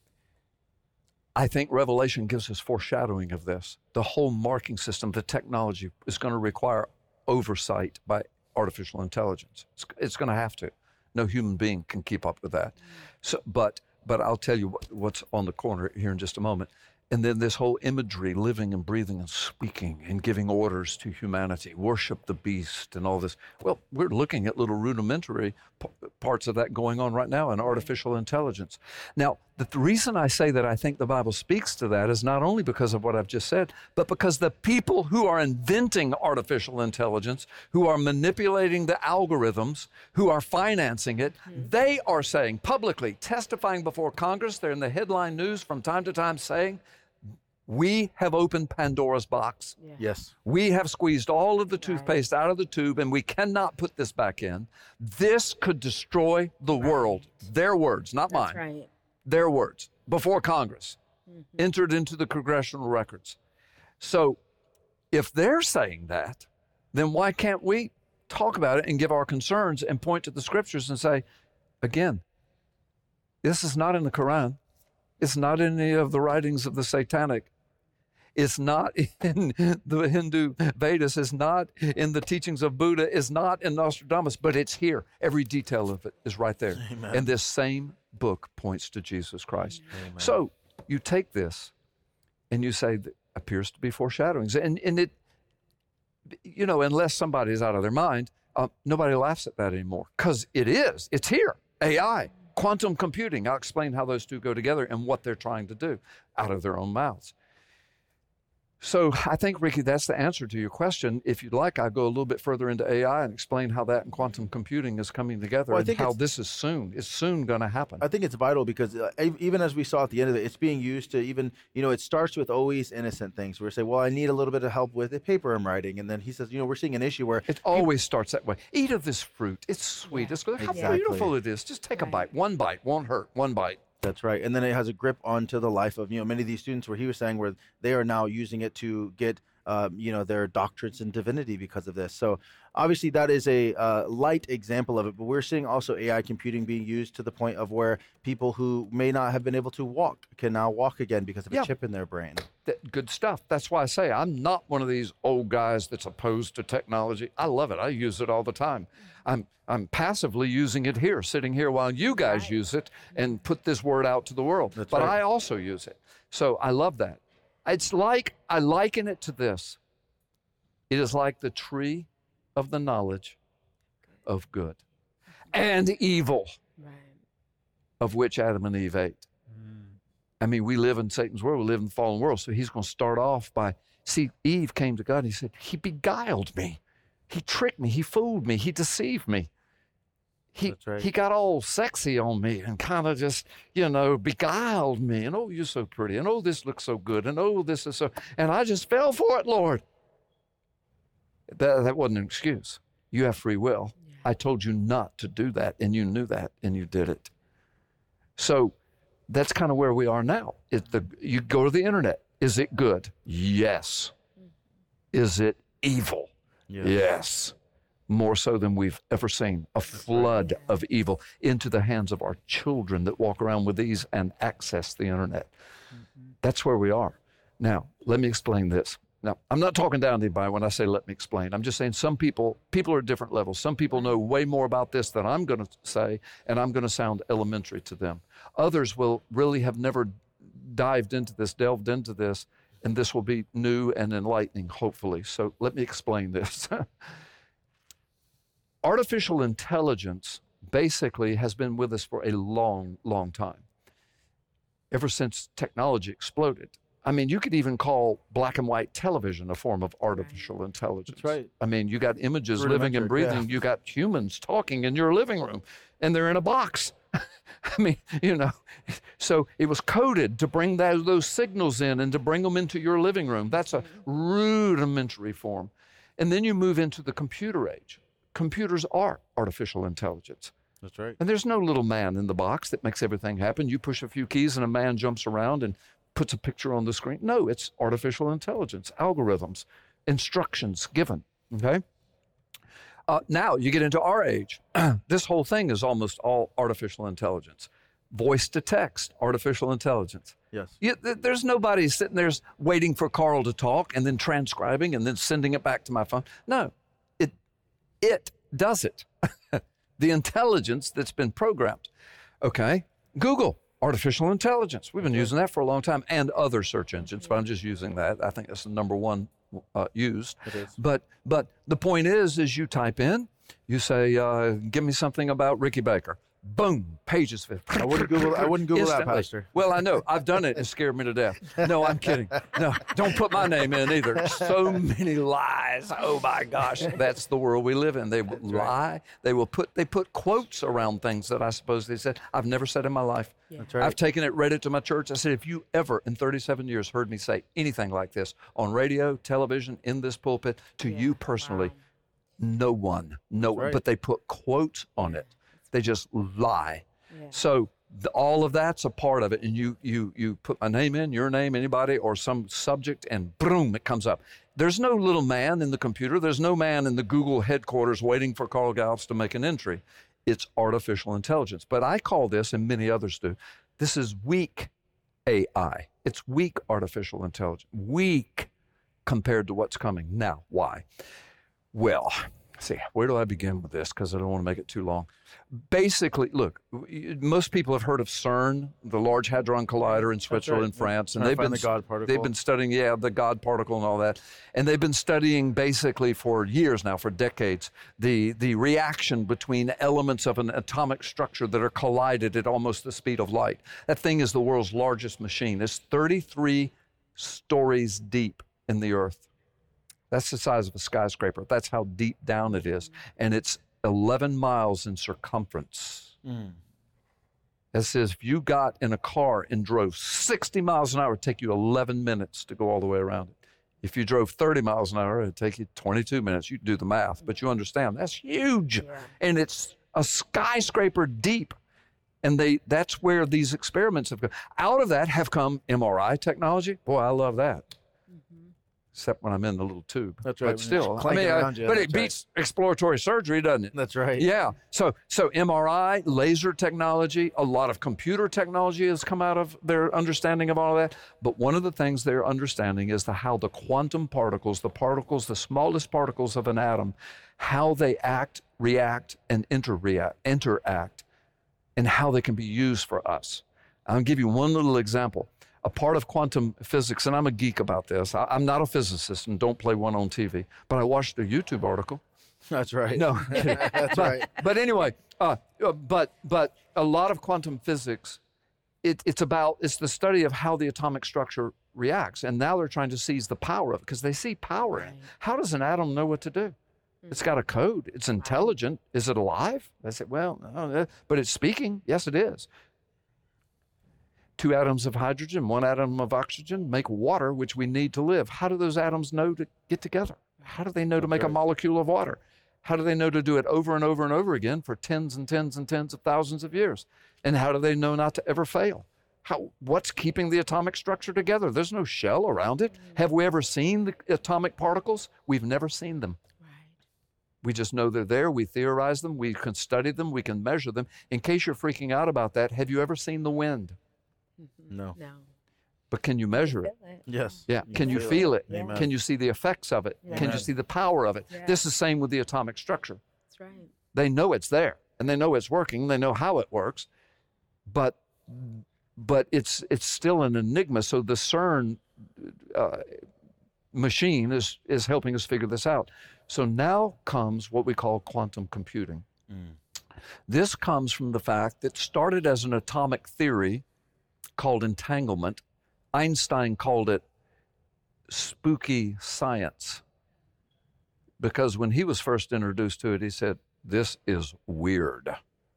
I think Revelation gives us foreshadowing of this. The whole marking system, the technology, is going to require oversight by artificial intelligence. It's, it's going to have to. No human being can keep up with that. So, but but I'll tell you what, what's on the corner here in just a moment. And then this whole imagery, living and breathing and speaking and giving orders to humanity, worship the beast and all this. Well, we're looking at little rudimentary p- parts of that going on right now in artificial intelligence. Now, the th- reason I say that I think the Bible speaks to that is not only because of what I've just said, but because the people who are inventing artificial intelligence, who are manipulating the algorithms, who are financing it, mm-hmm. they are saying publicly, testifying before Congress, they're in the headline news from time to time saying, we have opened Pandora's box. Yeah. Yes. We have squeezed all of the toothpaste right. out of the tube, and we cannot put this back in. This could destroy the right. world. Their words, not That's mine. Right. Their words, before Congress, mm-hmm. entered into the congressional records. So if they're saying that, then why can't we talk about it and give our concerns and point to the scriptures and say, again, this is not in the Quran. It's not in any of the writings of the satanic. It's not in the Hindu Vedas. It's not in the teachings of Buddha. It's not in Nostradamus, but it's here. Every detail of it is right there. Amen. And this same book points to Jesus Christ. Amen. So you take this and you say, that appears to be foreshadowings. And, and it, you know, unless somebody is out of their mind, uh, nobody laughs at that anymore because it is. It's here. A I. Quantum computing. I'll explain how those two go together and what they're trying to do out of their own mouths. So I think, Ricky, that's the answer to your question. If you'd like, I'll go a little bit further into A I and explain how that and quantum computing is coming together well, and how this is soon. It's soon going to happen. I think it's vital because uh, even as we saw at the end of it, it's being used to even, you know, it starts with always innocent things where we say, well, I need a little bit of help with the paper I'm writing. And then he says, you know, we're seeing an issue where... It always people, starts that way. Eat of this fruit. It's sweet. Yeah. It's good. How exactly. beautiful it is. Just take right. a bite. One bite won't hurt. One bite. That's right. And then it has a grip onto the life of, you know, many of these students where he was saying where they are now using it to get, um, you know, their doctorates in divinity because of this. So obviously that is a uh, light example of it, but we're seeing also A I computing being used to the point of where people who may not have been able to walk can now walk again because of a yeah. chip in their brain. That, good stuff. That's why I say I'm not one of these old guys that's opposed to technology. I love it. I use it all the time. I'm I'm passively using it here, sitting here while you guys right. use it and put this word out to the world. That's but right. I also use it. So I love that. It's like, I liken it to this. It is like the tree of the knowledge of good and evil, right. of which Adam and Eve ate. Mm. I mean, we live in Satan's world. We live in the fallen world. So he's going to start off by, see, Eve came to God and he said, he beguiled me. He tricked me. He fooled me. He deceived me. He right. he got all sexy on me and kind of just, you know, beguiled me. And, oh, you're so pretty. And, oh, this looks so good. And, oh, this is so. And I just fell for it, Lord. That, that wasn't an excuse. You have free will. Yeah. I told you not to do that, and you knew that, and you did it. So that's kind of where we are now. It, the, you go to the internet. Is it good? Yes. Is it evil? Yes. yes. More so than we've ever seen. A flood of evil into the hands of our children that walk around with these and access the internet. Mm-hmm. That's where we are. Now, let me explain this. Now, I'm not talking down to anybody when I say let me explain. I'm just saying some people, people are at different levels. Some people know way more about this than I'm going to say, and I'm going to sound elementary to them. Others will really have never dived into this, delved into this, and this will be new and enlightening, hopefully. So let me explain this. Artificial intelligence basically has been with us for a long, long time, ever since technology exploded. I mean, you could even call black and white television a form of artificial right. intelligence. That's right. I mean, you got images living and breathing. Yeah. You got humans talking in your living room, and they're in a box. I mean, you know, so it was coded to bring that, those signals in and to bring them into your living room. That's a rudimentary form. And then you move into the computer age. Computers are artificial intelligence. That's right. And there's no little man in the box that makes everything happen. You push a few keys and a man jumps around and puts a picture on the screen. No, it's artificial intelligence, algorithms, instructions given, okay? Uh, now you get into our age. This whole thing is almost all artificial intelligence. Voice to text, artificial intelligence. Yes. You, th- there's nobody sitting there waiting for Carl to talk and then transcribing and then sending it back to my phone. No, it it does it. The intelligence that's been programmed. Okay, Google, artificial intelligence. We've been using that for a long time, and other search engines, but I'm just using that. I think that's the number one uh, used. It is. But but the point is, is you type in, you say, uh, give me something about Ricky Baker. Boom, pages fit. I wouldn't Google. I wouldn't Google Instantly. that, Pastor. Well, I know. I've done it. It scared me to death. No, I'm kidding. No, don't put my name in either. So many lies. Oh my gosh, that's the world we live in. They will lie. Right. They will put. They put quotes around things that I suppose they said I've never said in my life. Yeah. That's right. I've taken it, read it to my church. I said, if you ever in thirty-seven years heard me say anything like this on radio, television, in this pulpit, to yeah. you personally, wow. no one, no one. Right. But they put quotes on it. They just lie. Yeah. So the, all of that's a part of it. And you you you put my name in, your name, anybody, or some subject, and boom, it comes up. There's no little man in the computer. There's no man in the Google headquarters waiting for Carl Gallups to make an entry. It's artificial intelligence. But I call this, and many others do, this is weak A I. It's weak artificial intelligence. Weak compared to what's coming. Now, why? Well, see, where do I begin with this? Because I don't want to make it too long. Basically, look, most people have heard of CERN, the Large Hadron Collider in Switzerland and right. France, and they've been the God particle. They've been studying, yeah, the God particle and all that, and they've been studying basically for years now, for decades, the the reaction between elements of an atomic structure that are collided at almost the speed of light. That thing is the world's largest machine. It's thirty-three stories deep in the Earth. That's the size of a skyscraper. That's how deep down it is. And it's eleven miles in circumference. Mm. That says if you got in a car and drove sixty miles an hour, it'd take you eleven minutes to go all the way around it. If you drove thirty miles an hour, it'd take you twenty-two minutes. You do the math, but you understand that's huge. Yeah. And it's a skyscraper deep. And they that's where these experiments have come. Out of that have come M R I technology. Boy, I love that. Except when I'm in the little tube. That's right. But still, I mean, uh, you, but it beats right. exploratory surgery, doesn't it? That's right. Yeah. So, so M R I, laser technology, a lot of computer technology has come out of their understanding of all of that. But one of the things they're understanding is the how the quantum particles, the particles, the smallest particles of an atom, how they act, react, and interreact, interact, and how they can be used for us. I'll give you one little example. A part of quantum physics, and I'm a geek about this. I, I'm not a physicist and don't play one on T V, but I watched a YouTube article. That's right. No, that's but, right. But anyway, uh, but but a lot of quantum physics, it, it's about it's the study of how the atomic structure reacts, and now they're trying to seize the power of it because they see power in it. How does an atom know what to do? It's got a code. It's intelligent. Is it alive? I said, well, no, but it's speaking. Yes, it is. Two atoms of hydrogen, one atom of oxygen make water, which we need to live. How do those atoms know to get together? How do they know to make a molecule of water? How do they know to do it over and over and over again for tens and tens and tens of thousands of years? And how do they know not to ever fail? How, what's keeping the atomic structure together? There's no shell around it. Have we ever seen the atomic particles? We've never seen them. We just know they're there. We theorize them. We can study them. We can measure them. In case you're freaking out about that, have you ever seen the wind? No. No. But can you measure it? it? Yes. Yeah. You can you feel feel it? it? Can you see the effects of it? Yeah. Can you see the power of it? Yeah. This is the same with the atomic structure. That's right. They know it's there and they know it's working. They know how it works, but but it's it's still an enigma. So the CERN uh, machine is, is helping us figure this out. So now comes what we call quantum computing. Mm. This comes from the fact that started as an atomic theory called entanglement. Einstein called it spooky science, because when he was first introduced to it, he said, this is weird.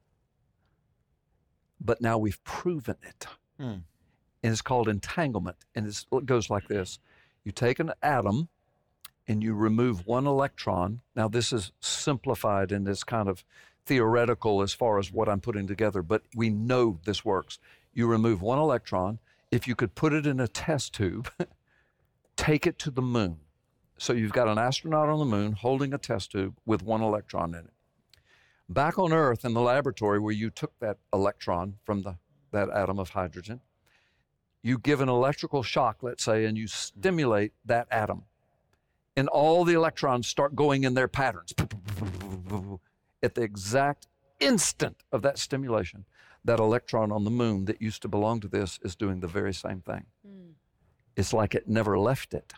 But now we've proven it. Hmm. And it's called entanglement. And it's, it goes like this. You take an atom and you remove one electron. Now, this is simplified and it's kind of theoretical as far as what I'm putting together, but we know this works. You remove one electron. If you could put it in a test tube, take it to the moon. So you've got an astronaut on the moon holding a test tube with one electron in it. Back on Earth in the laboratory where you took that electron from the, that atom of hydrogen, you give an electrical shock, let's say, and you stimulate that atom. And all the electrons start going in their patterns. At the exact instant of that stimulation, that electron on the moon that used to belong to this is doing the very same thing. Mm. It's like it never left it.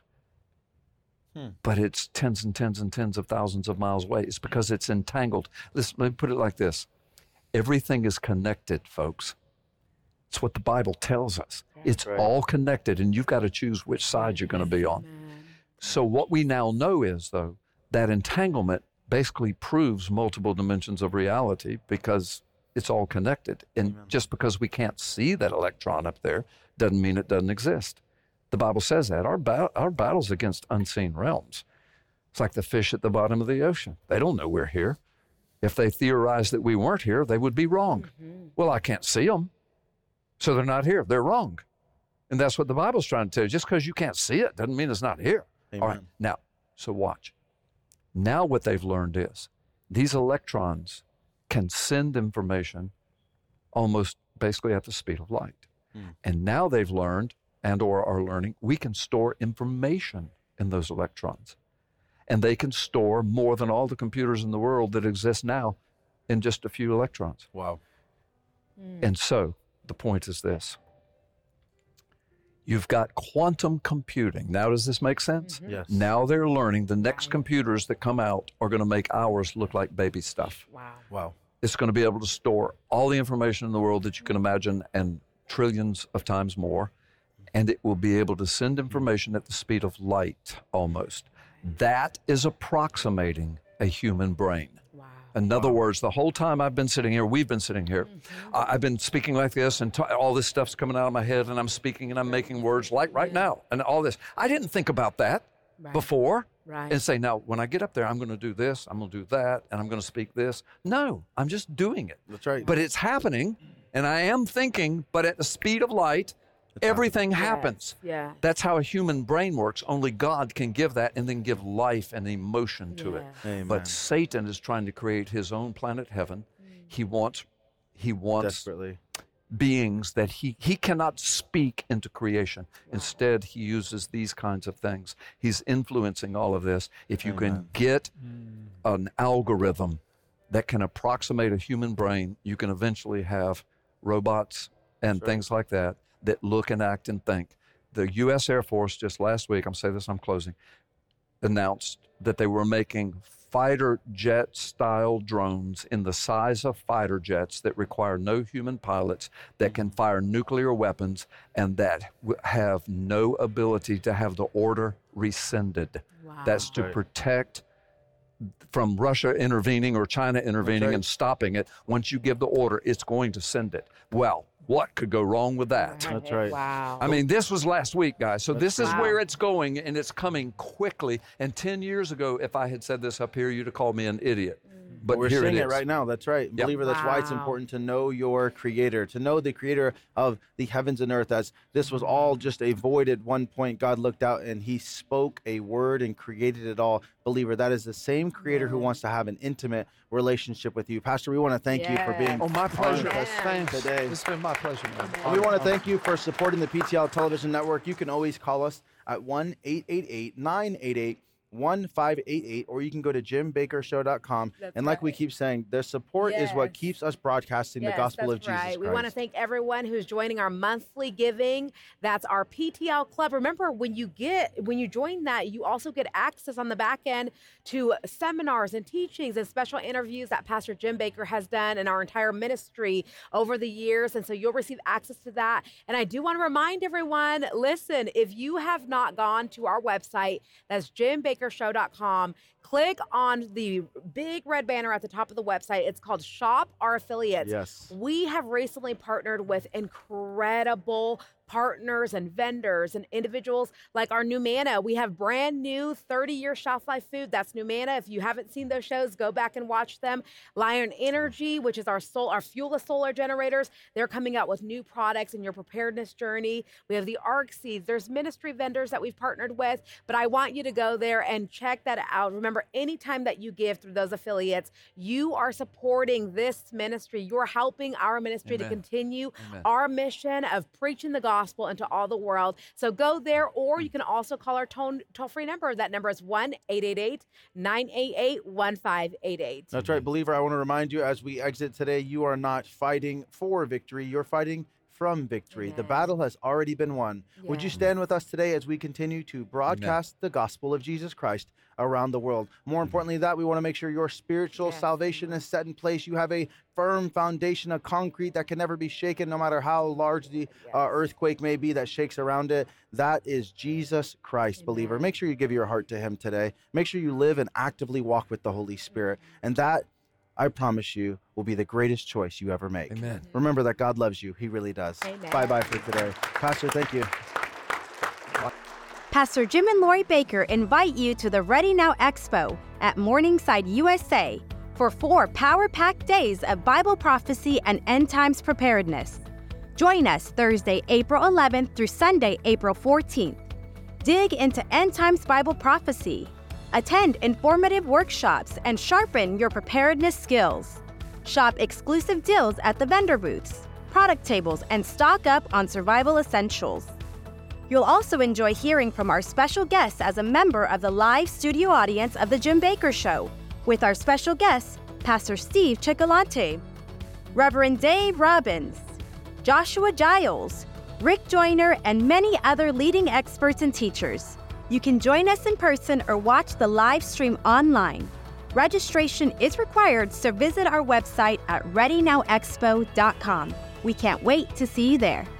Hmm. But it's tens and tens and tens of thousands of miles away. It's because it's entangled. Listen, let me put it like this. Everything is connected, folks. It's what the Bible tells us. That's it's right. all connected, and you've got to choose which side you're going to be on. Amen. So what we now know is, though, that entanglement basically proves multiple dimensions of reality because it's all connected. And Amen. Just because we can't see that electron up there doesn't mean it doesn't exist. The Bible says that. Our, ba- our battle's against unseen realms. It's like the fish at the bottom of the ocean. They don't know we're here. If they theorized that we weren't here, they would be wrong. Mm-hmm. Well, I can't see them, so they're not here. They're wrong. And that's what the Bible's trying to tell you. Just because you can't see it doesn't mean it's not here. Amen. All right, now, so watch. Now what they've learned is these electrons can send information almost basically at the speed of light. Mm. And now they've learned and or are learning, we can store information in those electrons. And they can store more than all the computers in the world that exist now in just a few electrons. Wow. Mm. And so the point is this. You've got quantum computing. Now, does this make sense? Mm-hmm. Yes. Now they're learning the next computers that come out are going to make ours look like baby stuff. Wow. Wow. It's going to be able to store all the information in the world that you can imagine and trillions of times more. And it will be able to send information at the speed of light almost. That is approximating a human brain. Wow. In other words, the whole time I've been sitting here, we've been sitting here, mm-hmm. uh, I've been speaking like this and t- all this stuff's coming out of my head and I'm speaking and I'm making words like right now and all this. I didn't think about that right. before right. and say, now, when I get up there, I'm going to do this, I'm going to do that, and I'm going to speak this. No, I'm just doing it. That's right. But it's happening and I am thinking, but at the speed of light, everything yes. happens. Yeah. That's how a human brain works. Only God can give that and then give life and emotion to yeah. it. Amen. But Satan is trying to create his own planet heaven. Mm. He wants he wants desperately beings that he he cannot speak into creation. Wow. Instead, he uses these kinds of things. He's influencing all of this. If you Amen. Can get mm. an algorithm that can approximate a human brain, you can eventually have robots and sure. things like that that look and act and think. The U S Air Force just last week, I'm saying this, I'm closing, announced that they were making fighter jet style drones in the size of fighter jets that require no human pilots, that can fire nuclear weapons, and that w- have no ability to have the order rescinded. Wow. That's to right. protect from Russia intervening or China intervening right. and stopping it. Once you give the order, it's going to send it. Well, what could go wrong with that? That's right. Wow. I mean, this was last week, guys. So this is wow. where it's going, and it's coming quickly. And ten years ago, if I had said this up here, you'd have called me an idiot. But we're here seeing it, it is. right now. That's right. Yep. Believer, that's why it's Wow. important to know your creator, to know the creator of the heavens and earth. As this was all just a void at one point, God looked out and he spoke a word and created it all. Believer, that is the same creator who wants to have an intimate relationship with you. Pastor, we want to thank you for being Oh, my pleasure. with us Thanks. today. It's been my pleasure, man. And we want to thank you for supporting the P T L Television Network. You can always call us at one eight eight eight, nine eight eight, one five eight eight, or you can go to jim baker show dot com. That's and like right. we keep saying, the support is what Yes. keeps us broadcasting Yes, the gospel of that's Jesus right. Christ. We want to thank everyone who's joining our monthly giving. That's our P T L Club. Remember, when you get when you join that, you also get access on the back end to seminars and teachings and special interviews that Pastor Jim Baker has done in our entire ministry over the years. And so you'll receive access to that. And I do want to remind everyone, listen, if you have not gone to our website, that's jim baker show dot com. Click on the big red banner at the top of the website. It's called Shop Our Affiliates. Yes. We have recently partnered with incredible partners and vendors and individuals like our Numana. We have brand new thirty-year shelf life food. That's Numana. If you haven't seen those shows, go back and watch them. Lion Energy, which is our sol- our fuelless solar generators. They're coming out with new products in your preparedness journey. We have the Arc Seeds. There's ministry vendors that we've partnered with, but I want you to go there and check that out. Remember, anytime that you give through those affiliates, you are supporting this ministry. You're helping our ministry Amen. to continue Amen. our mission of preaching the gospel into all the world. So go there, or you can also call our toll- toll-free number. That number is one eight eight eight, nine eight eight, one five eight eight. That's right, believer. I want to remind you as we exit today, you are not fighting for victory. You're fighting from victory. The battle has already been won. Would you Yes. stand with us today as we continue to broadcast the gospel of Jesus Christ around the world? More importantly than that, we want to make sure your spiritual Yes. salvation is set in place. You have a firm foundation of concrete that can never be shaken, no matter how large the uh, earthquake may be that shakes around it. That is Jesus Christ, believer. Make sure you give your heart to him today. Make sure you live and actively walk with the Holy Spirit. And that, I promise you, will be the greatest choice you ever make. Amen. Remember that God loves you. He really does. Amen. Bye-bye for today. Pastor, thank you. Pastor Jim and Lori Baker invite you to the Ready Now Expo at Morningside, U S A for four power-packed days of Bible prophecy and end times preparedness. Join us Thursday, April eleventh through Sunday, April fourteenth. Dig into end times Bible prophecy. Attend informative workshops and sharpen your preparedness skills. Shop exclusive deals at the vendor booths, product tables, and stock up on survival essentials. You'll also enjoy hearing from our special guests as a member of the live studio audience of The Jim Baker Show, with our special guests, Pastor Steve Cioccolante, Reverend Dave Robbins, Joshua Giles, Rick Joyner, and many other leading experts and teachers. You can join us in person or watch the live stream online. Registration is required, so visit our website at ready now expo dot com. We can't wait to see you there.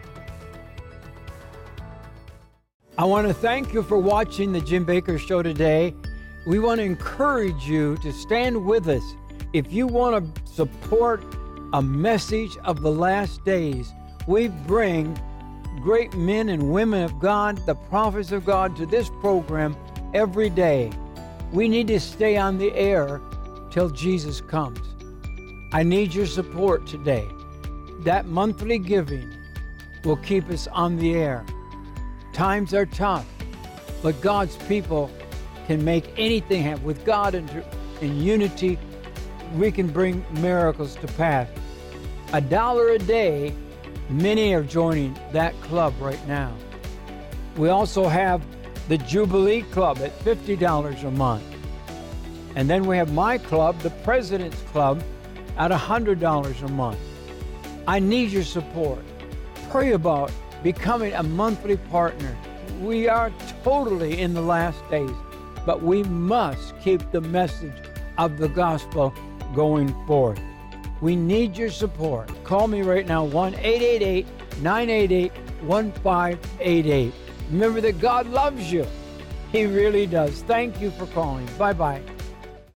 I want to thank you for watching the Jim Baker Show today. We want to encourage you to stand with us. If you want to support a message of the last days, we bring great men and women of God, the prophets of God, to this program every day. We need to stay on the air till Jesus comes. I need your support today. That monthly giving will keep us on the air. Times are tough, but God's people can make anything happen. With God in, in unity, we can bring miracles to pass. A dollar a day, many are joining that club right now. We also have the Jubilee Club at fifty dollars a month. And then we have my club, the President's Club, at one hundred dollars a month. I need your support. Pray about becoming a monthly partner. We are totally in the last days, but we must keep the message of the gospel going forth. We need your support. Call me right now, one eight eight eight, nine eight eight, one five eight eight. Remember that God loves you. He really does. Thank you for calling. Bye-bye.